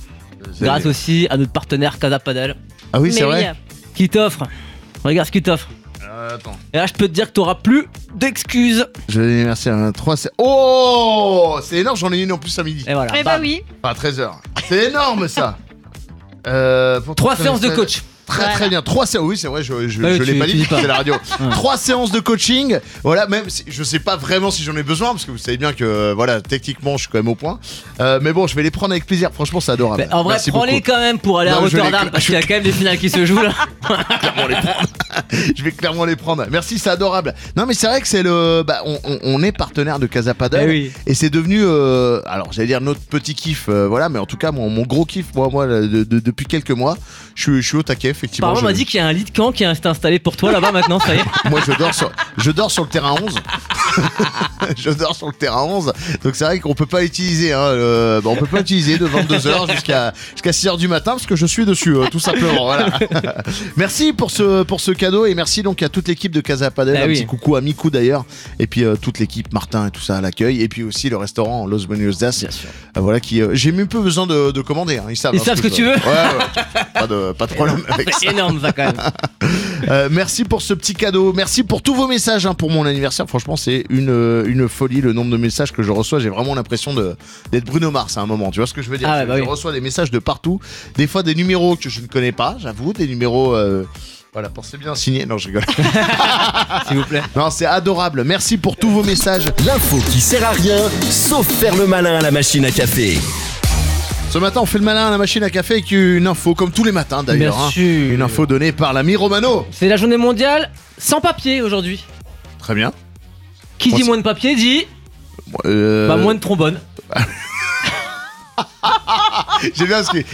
Speaker 3: C'est-
Speaker 4: Grâce aussi à notre partenaire Casa Padel
Speaker 3: Ah oui, c'est
Speaker 5: Mais
Speaker 3: vrai.
Speaker 4: qui t'offre. Regarde ce qu'il t'offre.
Speaker 3: Euh, attends.
Speaker 4: Et là, je peux te dire que t'auras plus d'excuses.
Speaker 3: Je vais merci à trois. c'est- Oh, c'est énorme. J'en ai une en plus à midi.
Speaker 4: Et voilà.
Speaker 5: Eh bah
Speaker 4: bam.
Speaker 5: oui.
Speaker 3: Enfin, à treize heures. C'est énorme ça. Euh, pour
Speaker 4: Trois
Speaker 3: ton
Speaker 4: séances de
Speaker 3: message-
Speaker 4: coach.
Speaker 3: Très
Speaker 5: Voilà.
Speaker 3: très bien. Trois séances. Oui, c'est vrai, je, je,
Speaker 4: Ouais,
Speaker 3: je l'ai
Speaker 4: tu-
Speaker 3: pas
Speaker 4: tu
Speaker 3: dit,
Speaker 4: dis pas.
Speaker 3: c'est la radio.
Speaker 4: Ouais.
Speaker 3: Trois séances de coaching. Voilà, même si je sais pas vraiment si j'en ai besoin, parce que vous savez bien que, euh, voilà, techniquement, je suis quand même au point. Euh, mais bon, je vais les prendre avec plaisir. Franchement, c'est adorable.
Speaker 4: Mais en vrai,
Speaker 3: Merci
Speaker 4: prends-les
Speaker 3: beaucoup.
Speaker 4: quand même pour aller à
Speaker 3: Non, je vais
Speaker 4: Rotterdam
Speaker 3: les-
Speaker 4: parce qu'il y a quand même des finales qui se jouent là.
Speaker 3: Clairement les prendre. Je vais clairement les prendre. Merci, c'est adorable. Non, mais c'est vrai que c'est le. Bah, on, on- on est partenaire de Casa Padel.
Speaker 4: Eh oui.
Speaker 3: Et c'est devenu, euh, alors j'allais dire notre petit kiff, euh, voilà, mais en tout cas mon, mon gros kiff, moi, moi de- de- depuis quelques mois, je, suis- je suis au taquet, effectivement.
Speaker 4: Apparemment, on m'a
Speaker 3: Je-
Speaker 4: dit qu'il y a un lit de camp qui est installé pour toi là-bas maintenant, ça y est.
Speaker 3: Moi je dors sur, je dors sur le terrain onze. Je dors sur le terrain onze. Donc c'est vrai qu'on peut pas utiliser, hein, le- bah, on peut pas utiliser de vingt-deux heures jusqu'à jusqu'à six heures du matin parce que je suis dessus, euh, tout simplement. Voilà. Merci pour ce pour ce cadeau et merci donc à toute l'équipe de Casa Padel,
Speaker 4: Bah
Speaker 3: un
Speaker 4: oui.
Speaker 3: petit coucou à Miku d'ailleurs, et puis euh, toute l'équipe Martin et tout ça à l'accueil, et puis aussi le restaurant Los Buenos Das.
Speaker 4: Bien sûr.
Speaker 3: Euh, voilà qui, euh, j'ai même peu besoin de, de commander. Hein, ils savent.
Speaker 4: Ils
Speaker 3: hein,
Speaker 4: savent ce que
Speaker 3: je-
Speaker 4: tu veux.
Speaker 3: Ouais, ouais. Pas de pas de problème avec ça.
Speaker 4: C'est énorme ça quand même.
Speaker 3: Euh, merci pour ce petit cadeau. Merci pour tous vos messages hein, pour mon anniversaire. Franchement, c'est une, euh, une folie le nombre de messages que je reçois. J'ai vraiment l'impression de, d'être Bruno Mars à un moment. Tu vois ce que je veux dire?
Speaker 4: Ah ouais,
Speaker 3: je,
Speaker 4: bah
Speaker 3: je
Speaker 4: oui.
Speaker 3: reçois des messages de partout. Des fois, des numéros que je ne connais pas, j'avoue. Des numéros. euh, Voilà, pensez bien signer. Non, je rigole.
Speaker 4: S'il vous plaît.
Speaker 3: Non, c'est adorable. Merci pour tous vos messages.
Speaker 1: L'info qui sert à rien, sauf faire le malin à la machine à café.
Speaker 3: Ce matin, on fait le malin à la machine à café avec une info, comme tous les matins d'ailleurs.
Speaker 4: Bien
Speaker 3: hein.
Speaker 4: sûr.
Speaker 3: Une info donnée par l'ami Romano.
Speaker 4: C'est la journée mondiale sans papier aujourd'hui.
Speaker 3: Très bien.
Speaker 4: Qui
Speaker 3: Moi,
Speaker 4: dit
Speaker 3: c'est-
Speaker 4: moins de papier dit
Speaker 3: Euh,
Speaker 4: bah, moins de trombone.
Speaker 3: J'aime bien parce que.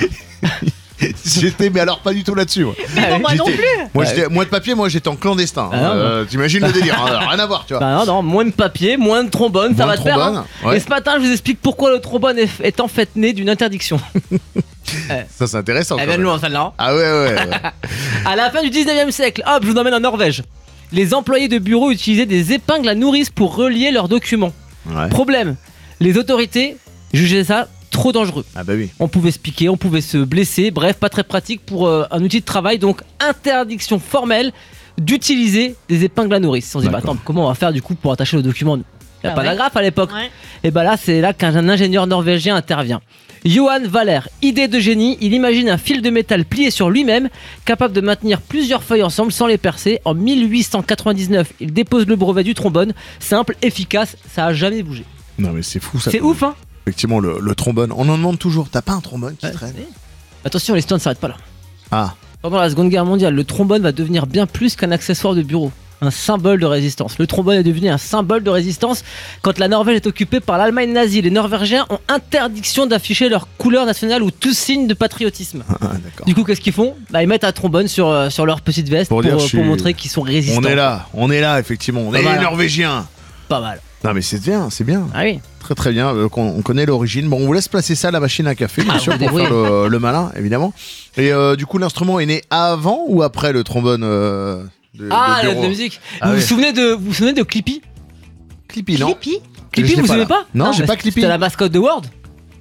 Speaker 3: J'étais, mais alors pas du tout là-dessus. Moi,
Speaker 5: Non, moi non
Speaker 3: J'étais-
Speaker 5: plus.
Speaker 3: Moi,
Speaker 4: Ouais.
Speaker 3: j'étais- moi de papier, moi j'étais en clandestin.
Speaker 4: Ah non,
Speaker 3: Euh, T'imagines le délire, hein, rien à voir, tu vois.
Speaker 4: Bah non, non, moins de papier, moins de trombone, ça
Speaker 3: Moins
Speaker 4: va
Speaker 3: de
Speaker 4: te faire.
Speaker 3: trombone,
Speaker 4: hein.
Speaker 3: ouais.
Speaker 4: Et ce matin, je vous explique pourquoi le trombone est, est en fait né d'une interdiction.
Speaker 3: Ça c'est intéressant.
Speaker 4: Elle
Speaker 3: quand
Speaker 4: vient de
Speaker 3: même.
Speaker 4: loin celle-là.
Speaker 3: Ah ouais, ouais, ouais.
Speaker 4: À la fin du dix-neuvième siècle, hop, je vous emmène en Norvège. Les employés de bureau utilisaient des épingles à nourrice pour relier leurs documents.
Speaker 3: Ouais.
Speaker 4: Problème, les autorités jugeaient ça trop dangereux.
Speaker 3: Ah bah oui.
Speaker 4: On pouvait se piquer, on pouvait se blesser, bref, pas très pratique pour euh, un outil de travail, donc interdiction formelle d'utiliser des épingles à nourrice. On se dit, bah
Speaker 3: D'accord.
Speaker 4: attends, comment on va faire du coup pour attacher le document? Il n'y a
Speaker 5: Ah
Speaker 4: pas
Speaker 5: ouais.
Speaker 4: d'agrafe à l'époque.
Speaker 5: Ouais.
Speaker 4: Et bah là, c'est là qu'un ingénieur norvégien intervient. Johan Valer, idée de génie, il imagine un fil de métal plié sur lui-même, capable de maintenir plusieurs feuilles ensemble sans les percer. En mille huit cent quatre-vingt-dix-neuf, il dépose le brevet du trombone. Simple, efficace, ça a jamais bougé.
Speaker 3: Non mais c'est fou ça.
Speaker 4: C'est ouf, hein?
Speaker 3: Effectivement, le, le trombone. On en demande toujours. T'as pas un trombone qui
Speaker 4: Ouais,
Speaker 3: traîne?
Speaker 4: c'est- Attention, l'histoire ne s'arrête pas là.
Speaker 3: Ah.
Speaker 4: Pendant la Seconde Guerre mondiale, le trombone va devenir bien plus qu'un accessoire de bureau, un symbole de résistance. Le trombone est devenu un symbole de résistance quand la Norvège est occupée par l'Allemagne nazie. Les Norvégiens ont interdiction d'afficher leur couleur nationale ou tout signe de patriotisme.
Speaker 3: Ah, d'accord.
Speaker 4: Du coup, qu'est-ce qu'ils font? Bah, ils mettent un trombone sur, euh, sur leur petite veste
Speaker 3: Pour
Speaker 4: pour,
Speaker 3: dire,
Speaker 4: euh,
Speaker 3: je suis-
Speaker 4: pour montrer qu'ils sont résistants.
Speaker 3: On est là, on est là effectivement. On
Speaker 4: Pas
Speaker 3: est
Speaker 4: mal,
Speaker 3: les
Speaker 4: hein.
Speaker 3: Norvégiens.
Speaker 4: Pas mal.
Speaker 3: Non mais c'est bien, c'est bien.
Speaker 4: Ah oui.
Speaker 3: Très très bien. Euh, qu'on- on connaît l'origine. Bon, on vous laisse placer ça à la machine à café, bien
Speaker 4: Ah,
Speaker 3: sûr,
Speaker 4: vous
Speaker 3: pour faire
Speaker 4: débrouillez.
Speaker 3: le, le malin, évidemment. Et euh, du coup, l'instrument est né avant ou après le trombone euh, de,
Speaker 4: Ah,
Speaker 3: de
Speaker 4: la,
Speaker 3: bureau
Speaker 4: la musique.
Speaker 3: Ah
Speaker 4: vous,
Speaker 3: oui.
Speaker 4: vous souvenez de, vous vous souvenez de Clippy?
Speaker 3: Clippy, non?
Speaker 5: Clippy.
Speaker 4: Clippy,
Speaker 3: Je l'ai
Speaker 4: vous
Speaker 3: pas,
Speaker 4: savez
Speaker 3: là.
Speaker 4: pas?
Speaker 3: Non, j'ai
Speaker 4: bah,
Speaker 3: pas Clippy.
Speaker 4: C'était la mascotte de Word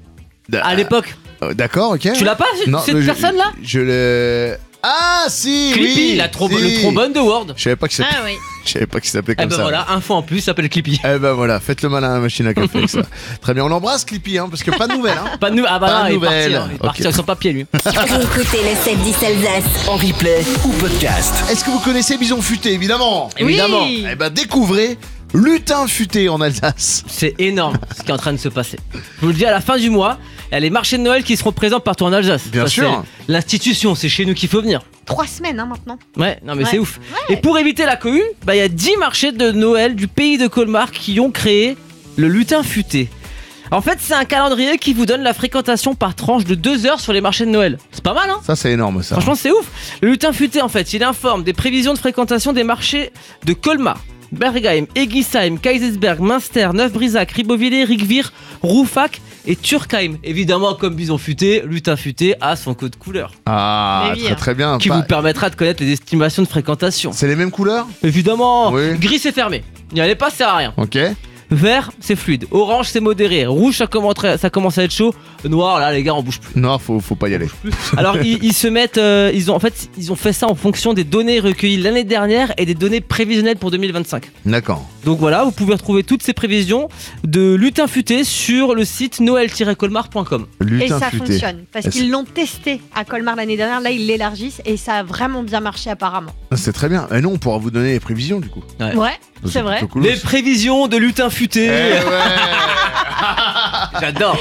Speaker 3: D-
Speaker 4: à l'époque.
Speaker 3: euh, D'accord, ok.
Speaker 4: Tu l'as pas, cette,
Speaker 3: Non,
Speaker 4: cette
Speaker 3: mais je-
Speaker 4: personne-là?
Speaker 3: Je l'ai. Ah si,
Speaker 4: Clippy,
Speaker 3: oui.
Speaker 4: la trombe-
Speaker 3: si.
Speaker 4: le trombone de Word.
Speaker 3: Je savais pas qu'il s'appelait.
Speaker 5: Ah oui.
Speaker 3: Je savais pas qu'il s'appelait
Speaker 4: Eh
Speaker 3: comme
Speaker 4: ben
Speaker 3: ça.
Speaker 4: voilà, info en plus, il s'appelle Clippy.
Speaker 3: Eh ben voilà, faites le malin à la machine à café avec ça. Très bien, on l'embrasse Clippy, hein, parce que pas de nouvelles. Hein.
Speaker 4: Pas de nou- Ah bah
Speaker 3: Pas
Speaker 4: là,
Speaker 3: de
Speaker 4: il est parti,
Speaker 3: nouvelles.
Speaker 4: hein, il est parti
Speaker 3: Ok.
Speaker 4: avec son papier lui.
Speaker 2: Réécoutez le sept dix Alsace.
Speaker 1: En replay ou podcast.
Speaker 3: Est-ce que vous connaissez Bison Futé, évidemment?
Speaker 4: Évidemment.
Speaker 5: Oui.
Speaker 3: Eh ben découvrez Lutin Futé en Alsace.
Speaker 4: C'est énorme ce qui est en train de se passer. Je vous le dis, à la fin du mois, il y a les marchés de Noël qui seront présents partout en Alsace.
Speaker 3: Bien sûr.
Speaker 4: c'est L'institution, c'est chez nous qu'il faut venir.
Speaker 5: Trois semaines hein, maintenant.
Speaker 4: Ouais, non mais
Speaker 5: Ouais.
Speaker 4: c'est ouf. Et pour éviter la cohue, bah il y a dix marchés de Noël du pays de Colmar qui ont créé le lutin futé. En fait, c'est un calendrier qui vous donne la fréquentation par tranche de deux heures sur les marchés de Noël. C'est pas mal, hein?
Speaker 3: Ça, c'est énorme, ça.
Speaker 4: Franchement, c'est ouf. Le lutin futé, en fait, il informe des prévisions de fréquentation des marchés de Colmar, Bergheim, Egisheim, Kaisersberg, Münster, Neuf-Brisac, Ribeauvillé, Rigvir, Roufac et Turkheim. Évidemment, comme bison futé, lutin futé a son code couleur
Speaker 3: Ah,
Speaker 5: Mais oui,
Speaker 3: très
Speaker 5: hein.
Speaker 3: très bien.
Speaker 4: qui
Speaker 3: Pas-
Speaker 4: vous permettra de connaître les estimations de fréquentation.
Speaker 3: C'est les mêmes couleurs?
Speaker 4: Évidemment,
Speaker 3: Oui.
Speaker 4: gris c'est fermé. N'y allez pas, ça sert à rien.
Speaker 3: Ok.
Speaker 4: Vert, c'est fluide. Orange, c'est modéré. Rouge, ça commence, à- ça commence à être chaud. Noir, là, les gars, on bouge plus.
Speaker 3: Non, faut, faut pas y aller.
Speaker 4: Alors, ils, ils se mettent. euh, ils ont, en fait, ils ont fait ça en fonction des données recueillies l'année dernière et des données prévisionnelles pour deux mille vingt-cinq.
Speaker 3: D'accord.
Speaker 4: Donc voilà, vous pouvez retrouver toutes ces prévisions de lutin futé sur le site noël tiret colmar point com.
Speaker 5: Et
Speaker 3: Lutin
Speaker 5: ça
Speaker 3: futé.
Speaker 5: fonctionne parce
Speaker 3: Est-ce-
Speaker 5: qu'ils l'ont testé à Colmar l'année dernière. Là, ils l'élargissent et ça a vraiment bien marché apparemment.
Speaker 3: C'est très bien. Et nous, on pourra vous donner les prévisions du coup.
Speaker 4: Ouais.
Speaker 5: Ouais, c'est vrai.
Speaker 3: plutôt cool.
Speaker 4: Les prévisions de lutin futé.
Speaker 3: Eh ouais.
Speaker 4: J'adore.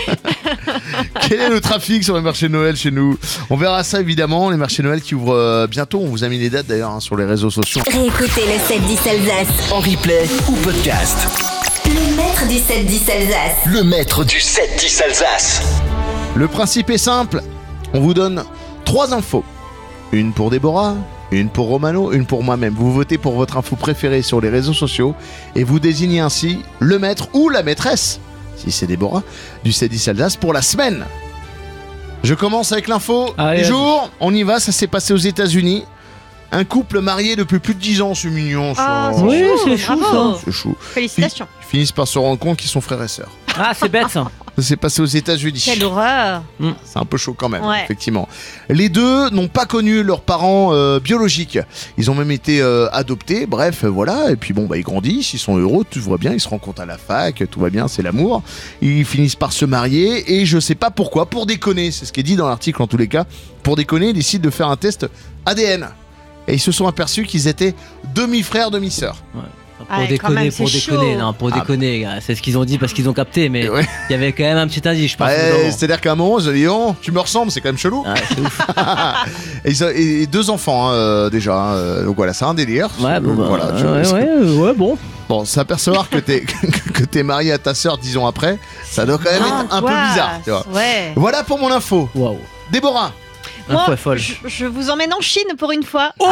Speaker 3: Quel est le trafic sur les marchés de Noël chez nous? On verra ça évidemment, les marchés de Noël qui ouvrent euh, bientôt. On vous a mis les dates d'ailleurs hein, sur les réseaux sociaux.
Speaker 2: Réécoutez le sept dix Alsace.
Speaker 1: En replay ou podcast.
Speaker 2: Le maître du sept dix Alsace.
Speaker 1: Le maître du sept dix Alsace.
Speaker 3: Le principe est simple. On vous donne trois infos. Une pour Déborah, une pour Romano, une pour moi-même. Vous votez pour votre info préférée sur les réseaux sociaux et vous désignez ainsi le maître ou la maîtresse, si c'est Déborah, du sept dix Alsace pour la semaine. Je commence avec l'info
Speaker 4: Allez,
Speaker 3: du
Speaker 4: vas-y.
Speaker 3: jour. On y va, ça s'est passé aux États-Unis. Un couple marié depuis plus de dix ans, c'est mignon. ça.
Speaker 5: Ah,
Speaker 3: Oh,
Speaker 4: Oui,
Speaker 5: chou,
Speaker 4: c'est chou,
Speaker 5: bravo.
Speaker 4: ça.
Speaker 3: c'est chou.
Speaker 5: Félicitations.
Speaker 3: Ils finissent par se rendre compte qu'ils sont frères et sœurs.
Speaker 4: Ah, c'est bête ça.
Speaker 3: Ça s'est passé aux États-Unis.
Speaker 5: Quelle horreur.
Speaker 3: C'est un peu chaud quand même,
Speaker 5: Ouais.
Speaker 3: effectivement. Les deux n'ont pas connu leurs parents euh, biologiques. Ils ont même été euh, adoptés. Bref, euh, voilà. Et puis bon, bah ils grandissent, ils sont heureux, tout va bien. Ils se rencontrent à la fac, tout va bien, c'est l'amour. Ils finissent par se marier et je sais pas pourquoi, pour déconner, c'est ce qui est dit dans l'article en tous les cas. Pour déconner, ils décident de faire un test A D N. Et ils se sont aperçus qu'ils étaient demi-frères, demi-sœurs.
Speaker 4: Pour
Speaker 5: Ah, quand
Speaker 4: déconner,
Speaker 5: même,
Speaker 4: pour
Speaker 5: c'est
Speaker 4: déconner,
Speaker 5: chaud.
Speaker 4: non, pour
Speaker 3: Ah,
Speaker 4: déconner, gars. C'est ce qu'ils ont dit parce qu'ils ont capté, mais
Speaker 3: Et ouais.
Speaker 4: il y avait quand même un petit indice, je pense.
Speaker 3: Ouais,
Speaker 4: dedans.
Speaker 3: c'est-à-dire qu'à un moment, ils ont dit, oh, tu me ressembles, c'est quand même chelou.
Speaker 4: Ouais, c'est ouf.
Speaker 3: et, ils ont- et deux enfants hein, euh, déjà. hein. Donc voilà, c'est un délire.
Speaker 4: Ouais, bon, bah,
Speaker 3: voilà, tu vois,
Speaker 4: ouais,
Speaker 3: c'est-
Speaker 4: ouais, euh, ouais, bon.
Speaker 3: Bon, s'apercevoir que t'es que t'es marié à ta sœur dix ans après, ça doit quand même être un peu
Speaker 5: Angoisse.
Speaker 3: bizarre. Tu vois.
Speaker 5: Ouais.
Speaker 3: Voilà pour mon info.
Speaker 4: Waouh.
Speaker 3: Déborah,
Speaker 5: Moi,
Speaker 4: Info est folle.
Speaker 5: je, je vous emmène en Chine pour une fois.
Speaker 4: Oh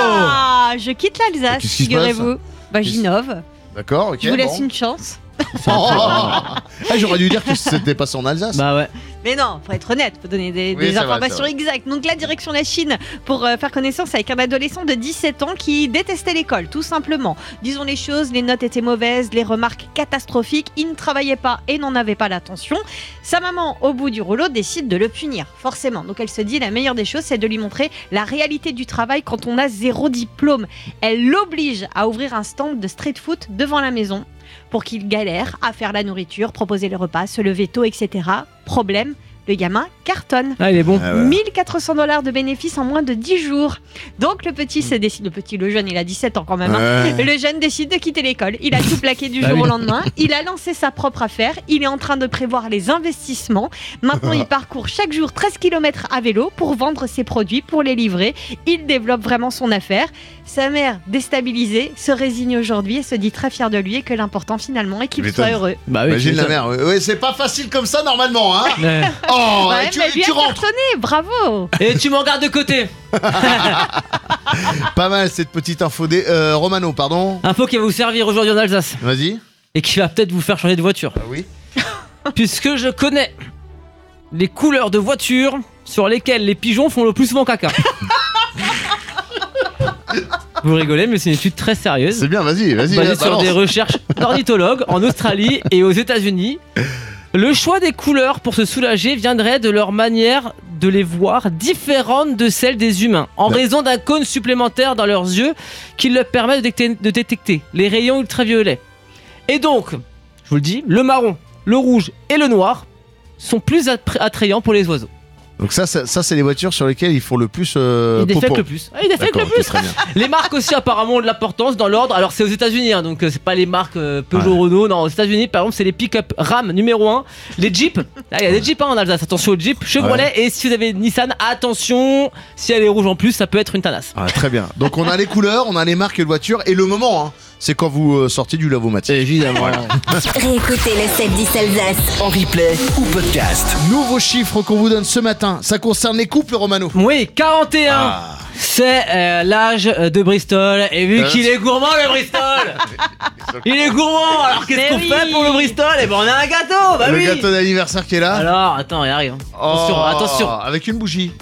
Speaker 5: Ah, je quitte l'Alsace,
Speaker 3: Qu'est-ce qui se
Speaker 5: figurez-vous. Bah, j'innove.
Speaker 3: d'accord, ok.
Speaker 5: Je vous laisse
Speaker 3: bon.
Speaker 5: une chance.
Speaker 3: Oh, ah, j'aurais dû dire que c'était passé en Alsace.
Speaker 4: Bah ouais.
Speaker 5: Mais non, faut être honnête, faut donner des,
Speaker 3: Oui,
Speaker 5: des
Speaker 3: c'est vrai,
Speaker 5: informations
Speaker 3: c'est vrai.
Speaker 5: exactes. Donc la direction de la Chine pour euh, faire connaissance avec un adolescent de dix-sept ans qui détestait l'école, tout simplement. Disons les choses, les notes étaient mauvaises, les remarques catastrophiques, il ne travaillait pas et n'en avait pas l'attention. Sa maman, au bout du rouleau, décide de le punir, forcément. Donc elle se dit, la meilleure des choses, c'est de lui montrer la réalité du travail quand on a zéro diplôme. Elle l'oblige à ouvrir un stand de street food devant la maison pour qu'il galère à faire la nourriture, proposer les repas, se lever tôt, et cetera. Problème, le gamin cartonne.
Speaker 4: Ah, il est bon.
Speaker 3: Ah ouais.
Speaker 5: mille quatre cents dollars de bénéfices en moins de dix jours. Donc le petit se décide, le petit, le jeune, il a dix-sept ans quand même. hein.
Speaker 3: Ouais.
Speaker 5: Le jeune décide de quitter l'école. Il a tout plaqué du
Speaker 4: Bah
Speaker 5: jour
Speaker 4: oui.
Speaker 5: au lendemain. Il a lancé sa propre affaire. Il est en train de prévoir les investissements. Maintenant, il parcourt chaque jour treize kilomètres à vélo pour vendre ses produits, pour les livrer. Il développe vraiment son affaire. Sa mère, déstabilisée, se résigne aujourd'hui et se dit très fière de lui et que l'important finalement est qu'il
Speaker 3: M'étonne.
Speaker 5: soit heureux.
Speaker 4: Bah oui.
Speaker 3: Imagine
Speaker 4: tu
Speaker 3: la
Speaker 4: m'étonnes.
Speaker 3: mère. Ouais, ouais, c'est pas facile comme ça normalement, hein.
Speaker 4: Ouais.
Speaker 3: Oh,
Speaker 5: Ouais,
Speaker 3: et tu,
Speaker 5: mais lui
Speaker 3: tu
Speaker 5: a
Speaker 3: rentres.
Speaker 5: cartonné, bravo.
Speaker 4: Et tu m'en gardes de côté.
Speaker 3: Pas mal cette petite info. Des, euh, Romano, pardon.
Speaker 4: Info qui va vous servir aujourd'hui en Alsace
Speaker 3: Vas-y.
Speaker 4: et qui va peut-être vous faire changer de voiture.
Speaker 3: Ah oui.
Speaker 4: Puisque je connais les couleurs de voitures sur lesquelles les pigeons font le plus souvent caca. Vous rigolez, mais c'est une étude très sérieuse.
Speaker 3: C'est bien, vas-y, vas-y.
Speaker 4: Basée
Speaker 3: là,
Speaker 4: sur
Speaker 3: balance.
Speaker 4: des recherches d'ornithologues en Australie et aux États-Unis. Le choix des couleurs pour se soulager viendrait de leur manière de les voir différentes de celles des humains, en
Speaker 3: Ouais.
Speaker 4: raison d'un cône supplémentaire dans leurs yeux qui leur permet de détecter, de détecter les rayons ultraviolets. Et donc, je vous le dis, le marron, le rouge et le noir sont plus attra- attrayants pour les oiseaux.
Speaker 3: Donc ça, ça, ça, c'est les voitures sur lesquelles ils font le plus euh,
Speaker 4: Ils défectent
Speaker 3: popo.
Speaker 4: le plus. Ah, ils défectent
Speaker 3: D'accord,
Speaker 4: le plus.
Speaker 3: ok, très bien.
Speaker 4: Les marques aussi apparemment ont de l'importance dans l'ordre. Alors c'est aux États-Unis, hein, donc euh, c'est pas les marques euh, Peugeot,
Speaker 3: Ouais.
Speaker 4: Renault. Non, aux États-Unis par exemple c'est les pick-up Ram numéro un, les Jeeps. Là il y a des Jeeps hein, en Alsace. Attention aux Jeeps, Chevrolet et si vous avez Nissan, attention, si elle est rouge en plus, ça peut être une tanasse.
Speaker 3: Ah, très bien. Donc on a les couleurs, on a les marques de voitures et le moment, hein, c'est quand vous euh, sortez du lavomatique.
Speaker 4: Évidemment.
Speaker 2: Réécoutez le sept dix Alsace.
Speaker 1: En replay ou podcast.
Speaker 3: Nouveau chiffre qu'on vous donne ce matin, ça concerne les couples, Romano.
Speaker 4: Oui, quarante et un.
Speaker 3: Ah.
Speaker 4: C'est euh, l'âge de Bristol et vu
Speaker 3: Euh.
Speaker 4: qu'il est gourmand le Bristol, il est gourmand. Alors qu'est-ce
Speaker 5: Mais
Speaker 4: qu'on
Speaker 5: oui.
Speaker 4: fait pour le Bristol? Eh ben on a un gâteau, bah
Speaker 3: le
Speaker 4: oui.
Speaker 3: gâteau d'anniversaire qui est là.
Speaker 4: Alors attends, il arrive. Attention,
Speaker 3: Oh,
Speaker 4: attention.
Speaker 3: Avec une bougie.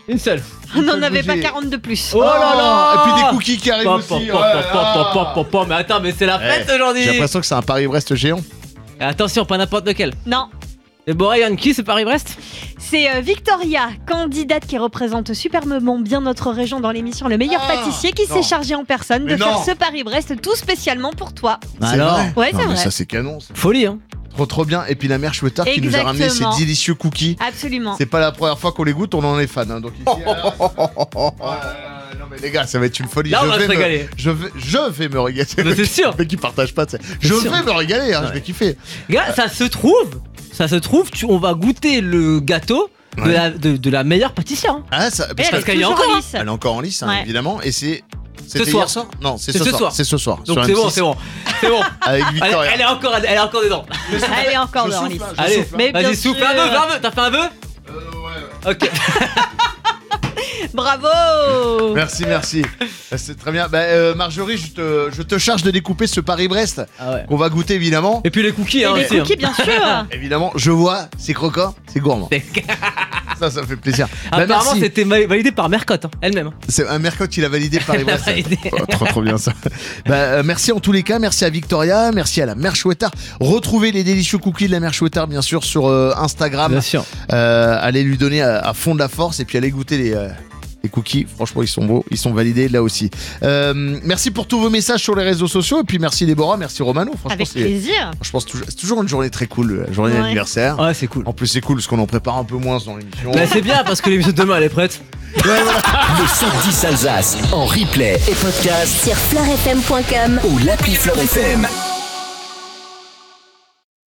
Speaker 4: Une seule.
Speaker 5: On n'en
Speaker 3: peut
Speaker 5: avait pas
Speaker 3: bouger.
Speaker 5: quarante de plus.
Speaker 4: Oh là là.
Speaker 3: Et puis des cookies qui arrivent
Speaker 4: Pop,
Speaker 3: aussi.
Speaker 4: pop,
Speaker 3: ouais,
Speaker 4: pop, pop,
Speaker 3: ah.
Speaker 4: pop, pop, pop. Mais attends, mais c'est la fête
Speaker 3: Eh,
Speaker 4: aujourd'hui.
Speaker 3: J'ai l'impression que c'est un Paris-Brest géant.
Speaker 4: Et attention, pas n'importe lequel.
Speaker 5: Non.
Speaker 4: Et Borayan, qui c'est Paris-Brest?
Speaker 5: C'est euh, Victoria, candidate qui représente superbement bien notre région dans l'émission Le meilleur
Speaker 3: Ah,
Speaker 5: pâtissier, qui
Speaker 3: non.
Speaker 5: s'est chargé en personne
Speaker 3: Mais
Speaker 5: de
Speaker 3: non.
Speaker 5: faire ce Paris-Brest tout spécialement pour toi.
Speaker 3: C'est
Speaker 4: Alors
Speaker 3: vrai
Speaker 5: Ouais,
Speaker 3: Non,
Speaker 5: c'est
Speaker 3: mais
Speaker 5: vrai.
Speaker 3: ça c'est canon. ça.
Speaker 4: Folie, hein.
Speaker 3: Trop trop bien. Et puis la mère Chouettard qui nous a ramené ces
Speaker 5: Exactement.
Speaker 3: délicieux cookies.
Speaker 5: Absolument.
Speaker 3: C'est pas la première fois qu'on les goûte, on en est fan. hein, donc ici, alors- Ouais, non mais les gars, ça va être une folie.
Speaker 4: Là, on
Speaker 3: je,
Speaker 4: va
Speaker 3: vais
Speaker 4: se
Speaker 3: me,
Speaker 4: régaler.
Speaker 3: je vais, je vais me régaler.
Speaker 4: Mais c'est sûr.
Speaker 3: Mais qui partage pas. tu sais. Je
Speaker 4: sûr.
Speaker 3: vais me régaler. hein, Je
Speaker 4: Ouais.
Speaker 3: vais kiffer.
Speaker 4: Gars, ça se trouve, ça se trouve, tu, on va goûter le gâteau de,
Speaker 3: Ouais.
Speaker 4: la, de, de la meilleure pâtissière. hein.
Speaker 3: Ah ça.
Speaker 5: Et
Speaker 3: Parce
Speaker 5: elle
Speaker 3: que-
Speaker 5: est
Speaker 4: qu'elle y a
Speaker 5: toujours
Speaker 4: encore,
Speaker 5: en
Speaker 4: hein.
Speaker 5: lice.
Speaker 3: Elle est encore en lice, hein,
Speaker 5: Ouais.
Speaker 3: évidemment. Et c'est. C'était
Speaker 4: soir.
Speaker 3: hier soir Non, c'est
Speaker 4: C'est
Speaker 3: ce
Speaker 4: ce
Speaker 3: soir.
Speaker 4: soir.
Speaker 3: C'est ce soir.
Speaker 4: Donc
Speaker 3: sur
Speaker 4: c'est
Speaker 3: M six,
Speaker 4: bon, c'est bon, c'est bon.
Speaker 3: Avec
Speaker 4: Elle,
Speaker 3: Victoria.
Speaker 4: elle est encore, elle est encore dedans.
Speaker 5: Elle est encore
Speaker 3: Je
Speaker 5: dans
Speaker 3: souffle,
Speaker 5: lice.
Speaker 3: hein, je
Speaker 4: Allez,
Speaker 3: souffle, hein.
Speaker 5: Mais bien
Speaker 4: vas-y, souffle
Speaker 5: sûr.
Speaker 4: un vœu, fais un vœu. T'as fait un vœu?
Speaker 3: Euh, ouais, ouais.
Speaker 4: Ok.
Speaker 5: Bravo.
Speaker 3: Merci, merci. C'est très bien. Bah, euh, Marjorie, je te, je te charge de découper ce Paris-Brest
Speaker 4: Ah ouais.
Speaker 3: qu'on va goûter évidemment.
Speaker 4: Et puis les cookies,
Speaker 5: Et
Speaker 4: hein,
Speaker 5: les
Speaker 4: aussi. hein.
Speaker 5: cookies, bien sûr.
Speaker 3: Évidemment, je vois, c'est croquant, c'est gourmand.
Speaker 4: C'est-
Speaker 3: Ça, ça me fait plaisir. Bah,
Speaker 4: Apparemment,
Speaker 3: merci.
Speaker 4: c'était ma- validé par Mercotte hein, elle-même.
Speaker 3: C'est un mercredi qui l'a validé Paris-Brest.
Speaker 4: Elle l'a validé.
Speaker 3: Oh, trop trop bien ça. Bah, euh, merci en tous les cas, merci à Victoria, merci à la mère Chouettard. Retrouvez les délicieux cookies de la mère Chouettard bien sûr sur euh, Instagram.
Speaker 4: Bien sûr.
Speaker 3: Euh, allez lui donner à, à fond de la force et puis allez goûter les, euh, les cookies. Franchement, ils sont beaux, ils sont validés là aussi. Euh, merci pour tous vos messages sur les réseaux sociaux et puis merci Déborah, merci Romano. Franchement,
Speaker 5: Avec
Speaker 3: c'est,
Speaker 5: plaisir.
Speaker 3: je pense toujours, c'est toujours une journée très cool, la journée
Speaker 5: Ouais.
Speaker 3: d'anniversaire.
Speaker 4: Ouais, c'est cool.
Speaker 3: En plus, c'est cool parce qu'on en prépare un peu moins dans l'émission.
Speaker 4: Bah, c'est bien parce que l'émission de demain elle est prête.
Speaker 1: Le sept dix Alsace en replay et podcast
Speaker 2: Sur fleurfm point com
Speaker 1: ou l'appli Fleur F M.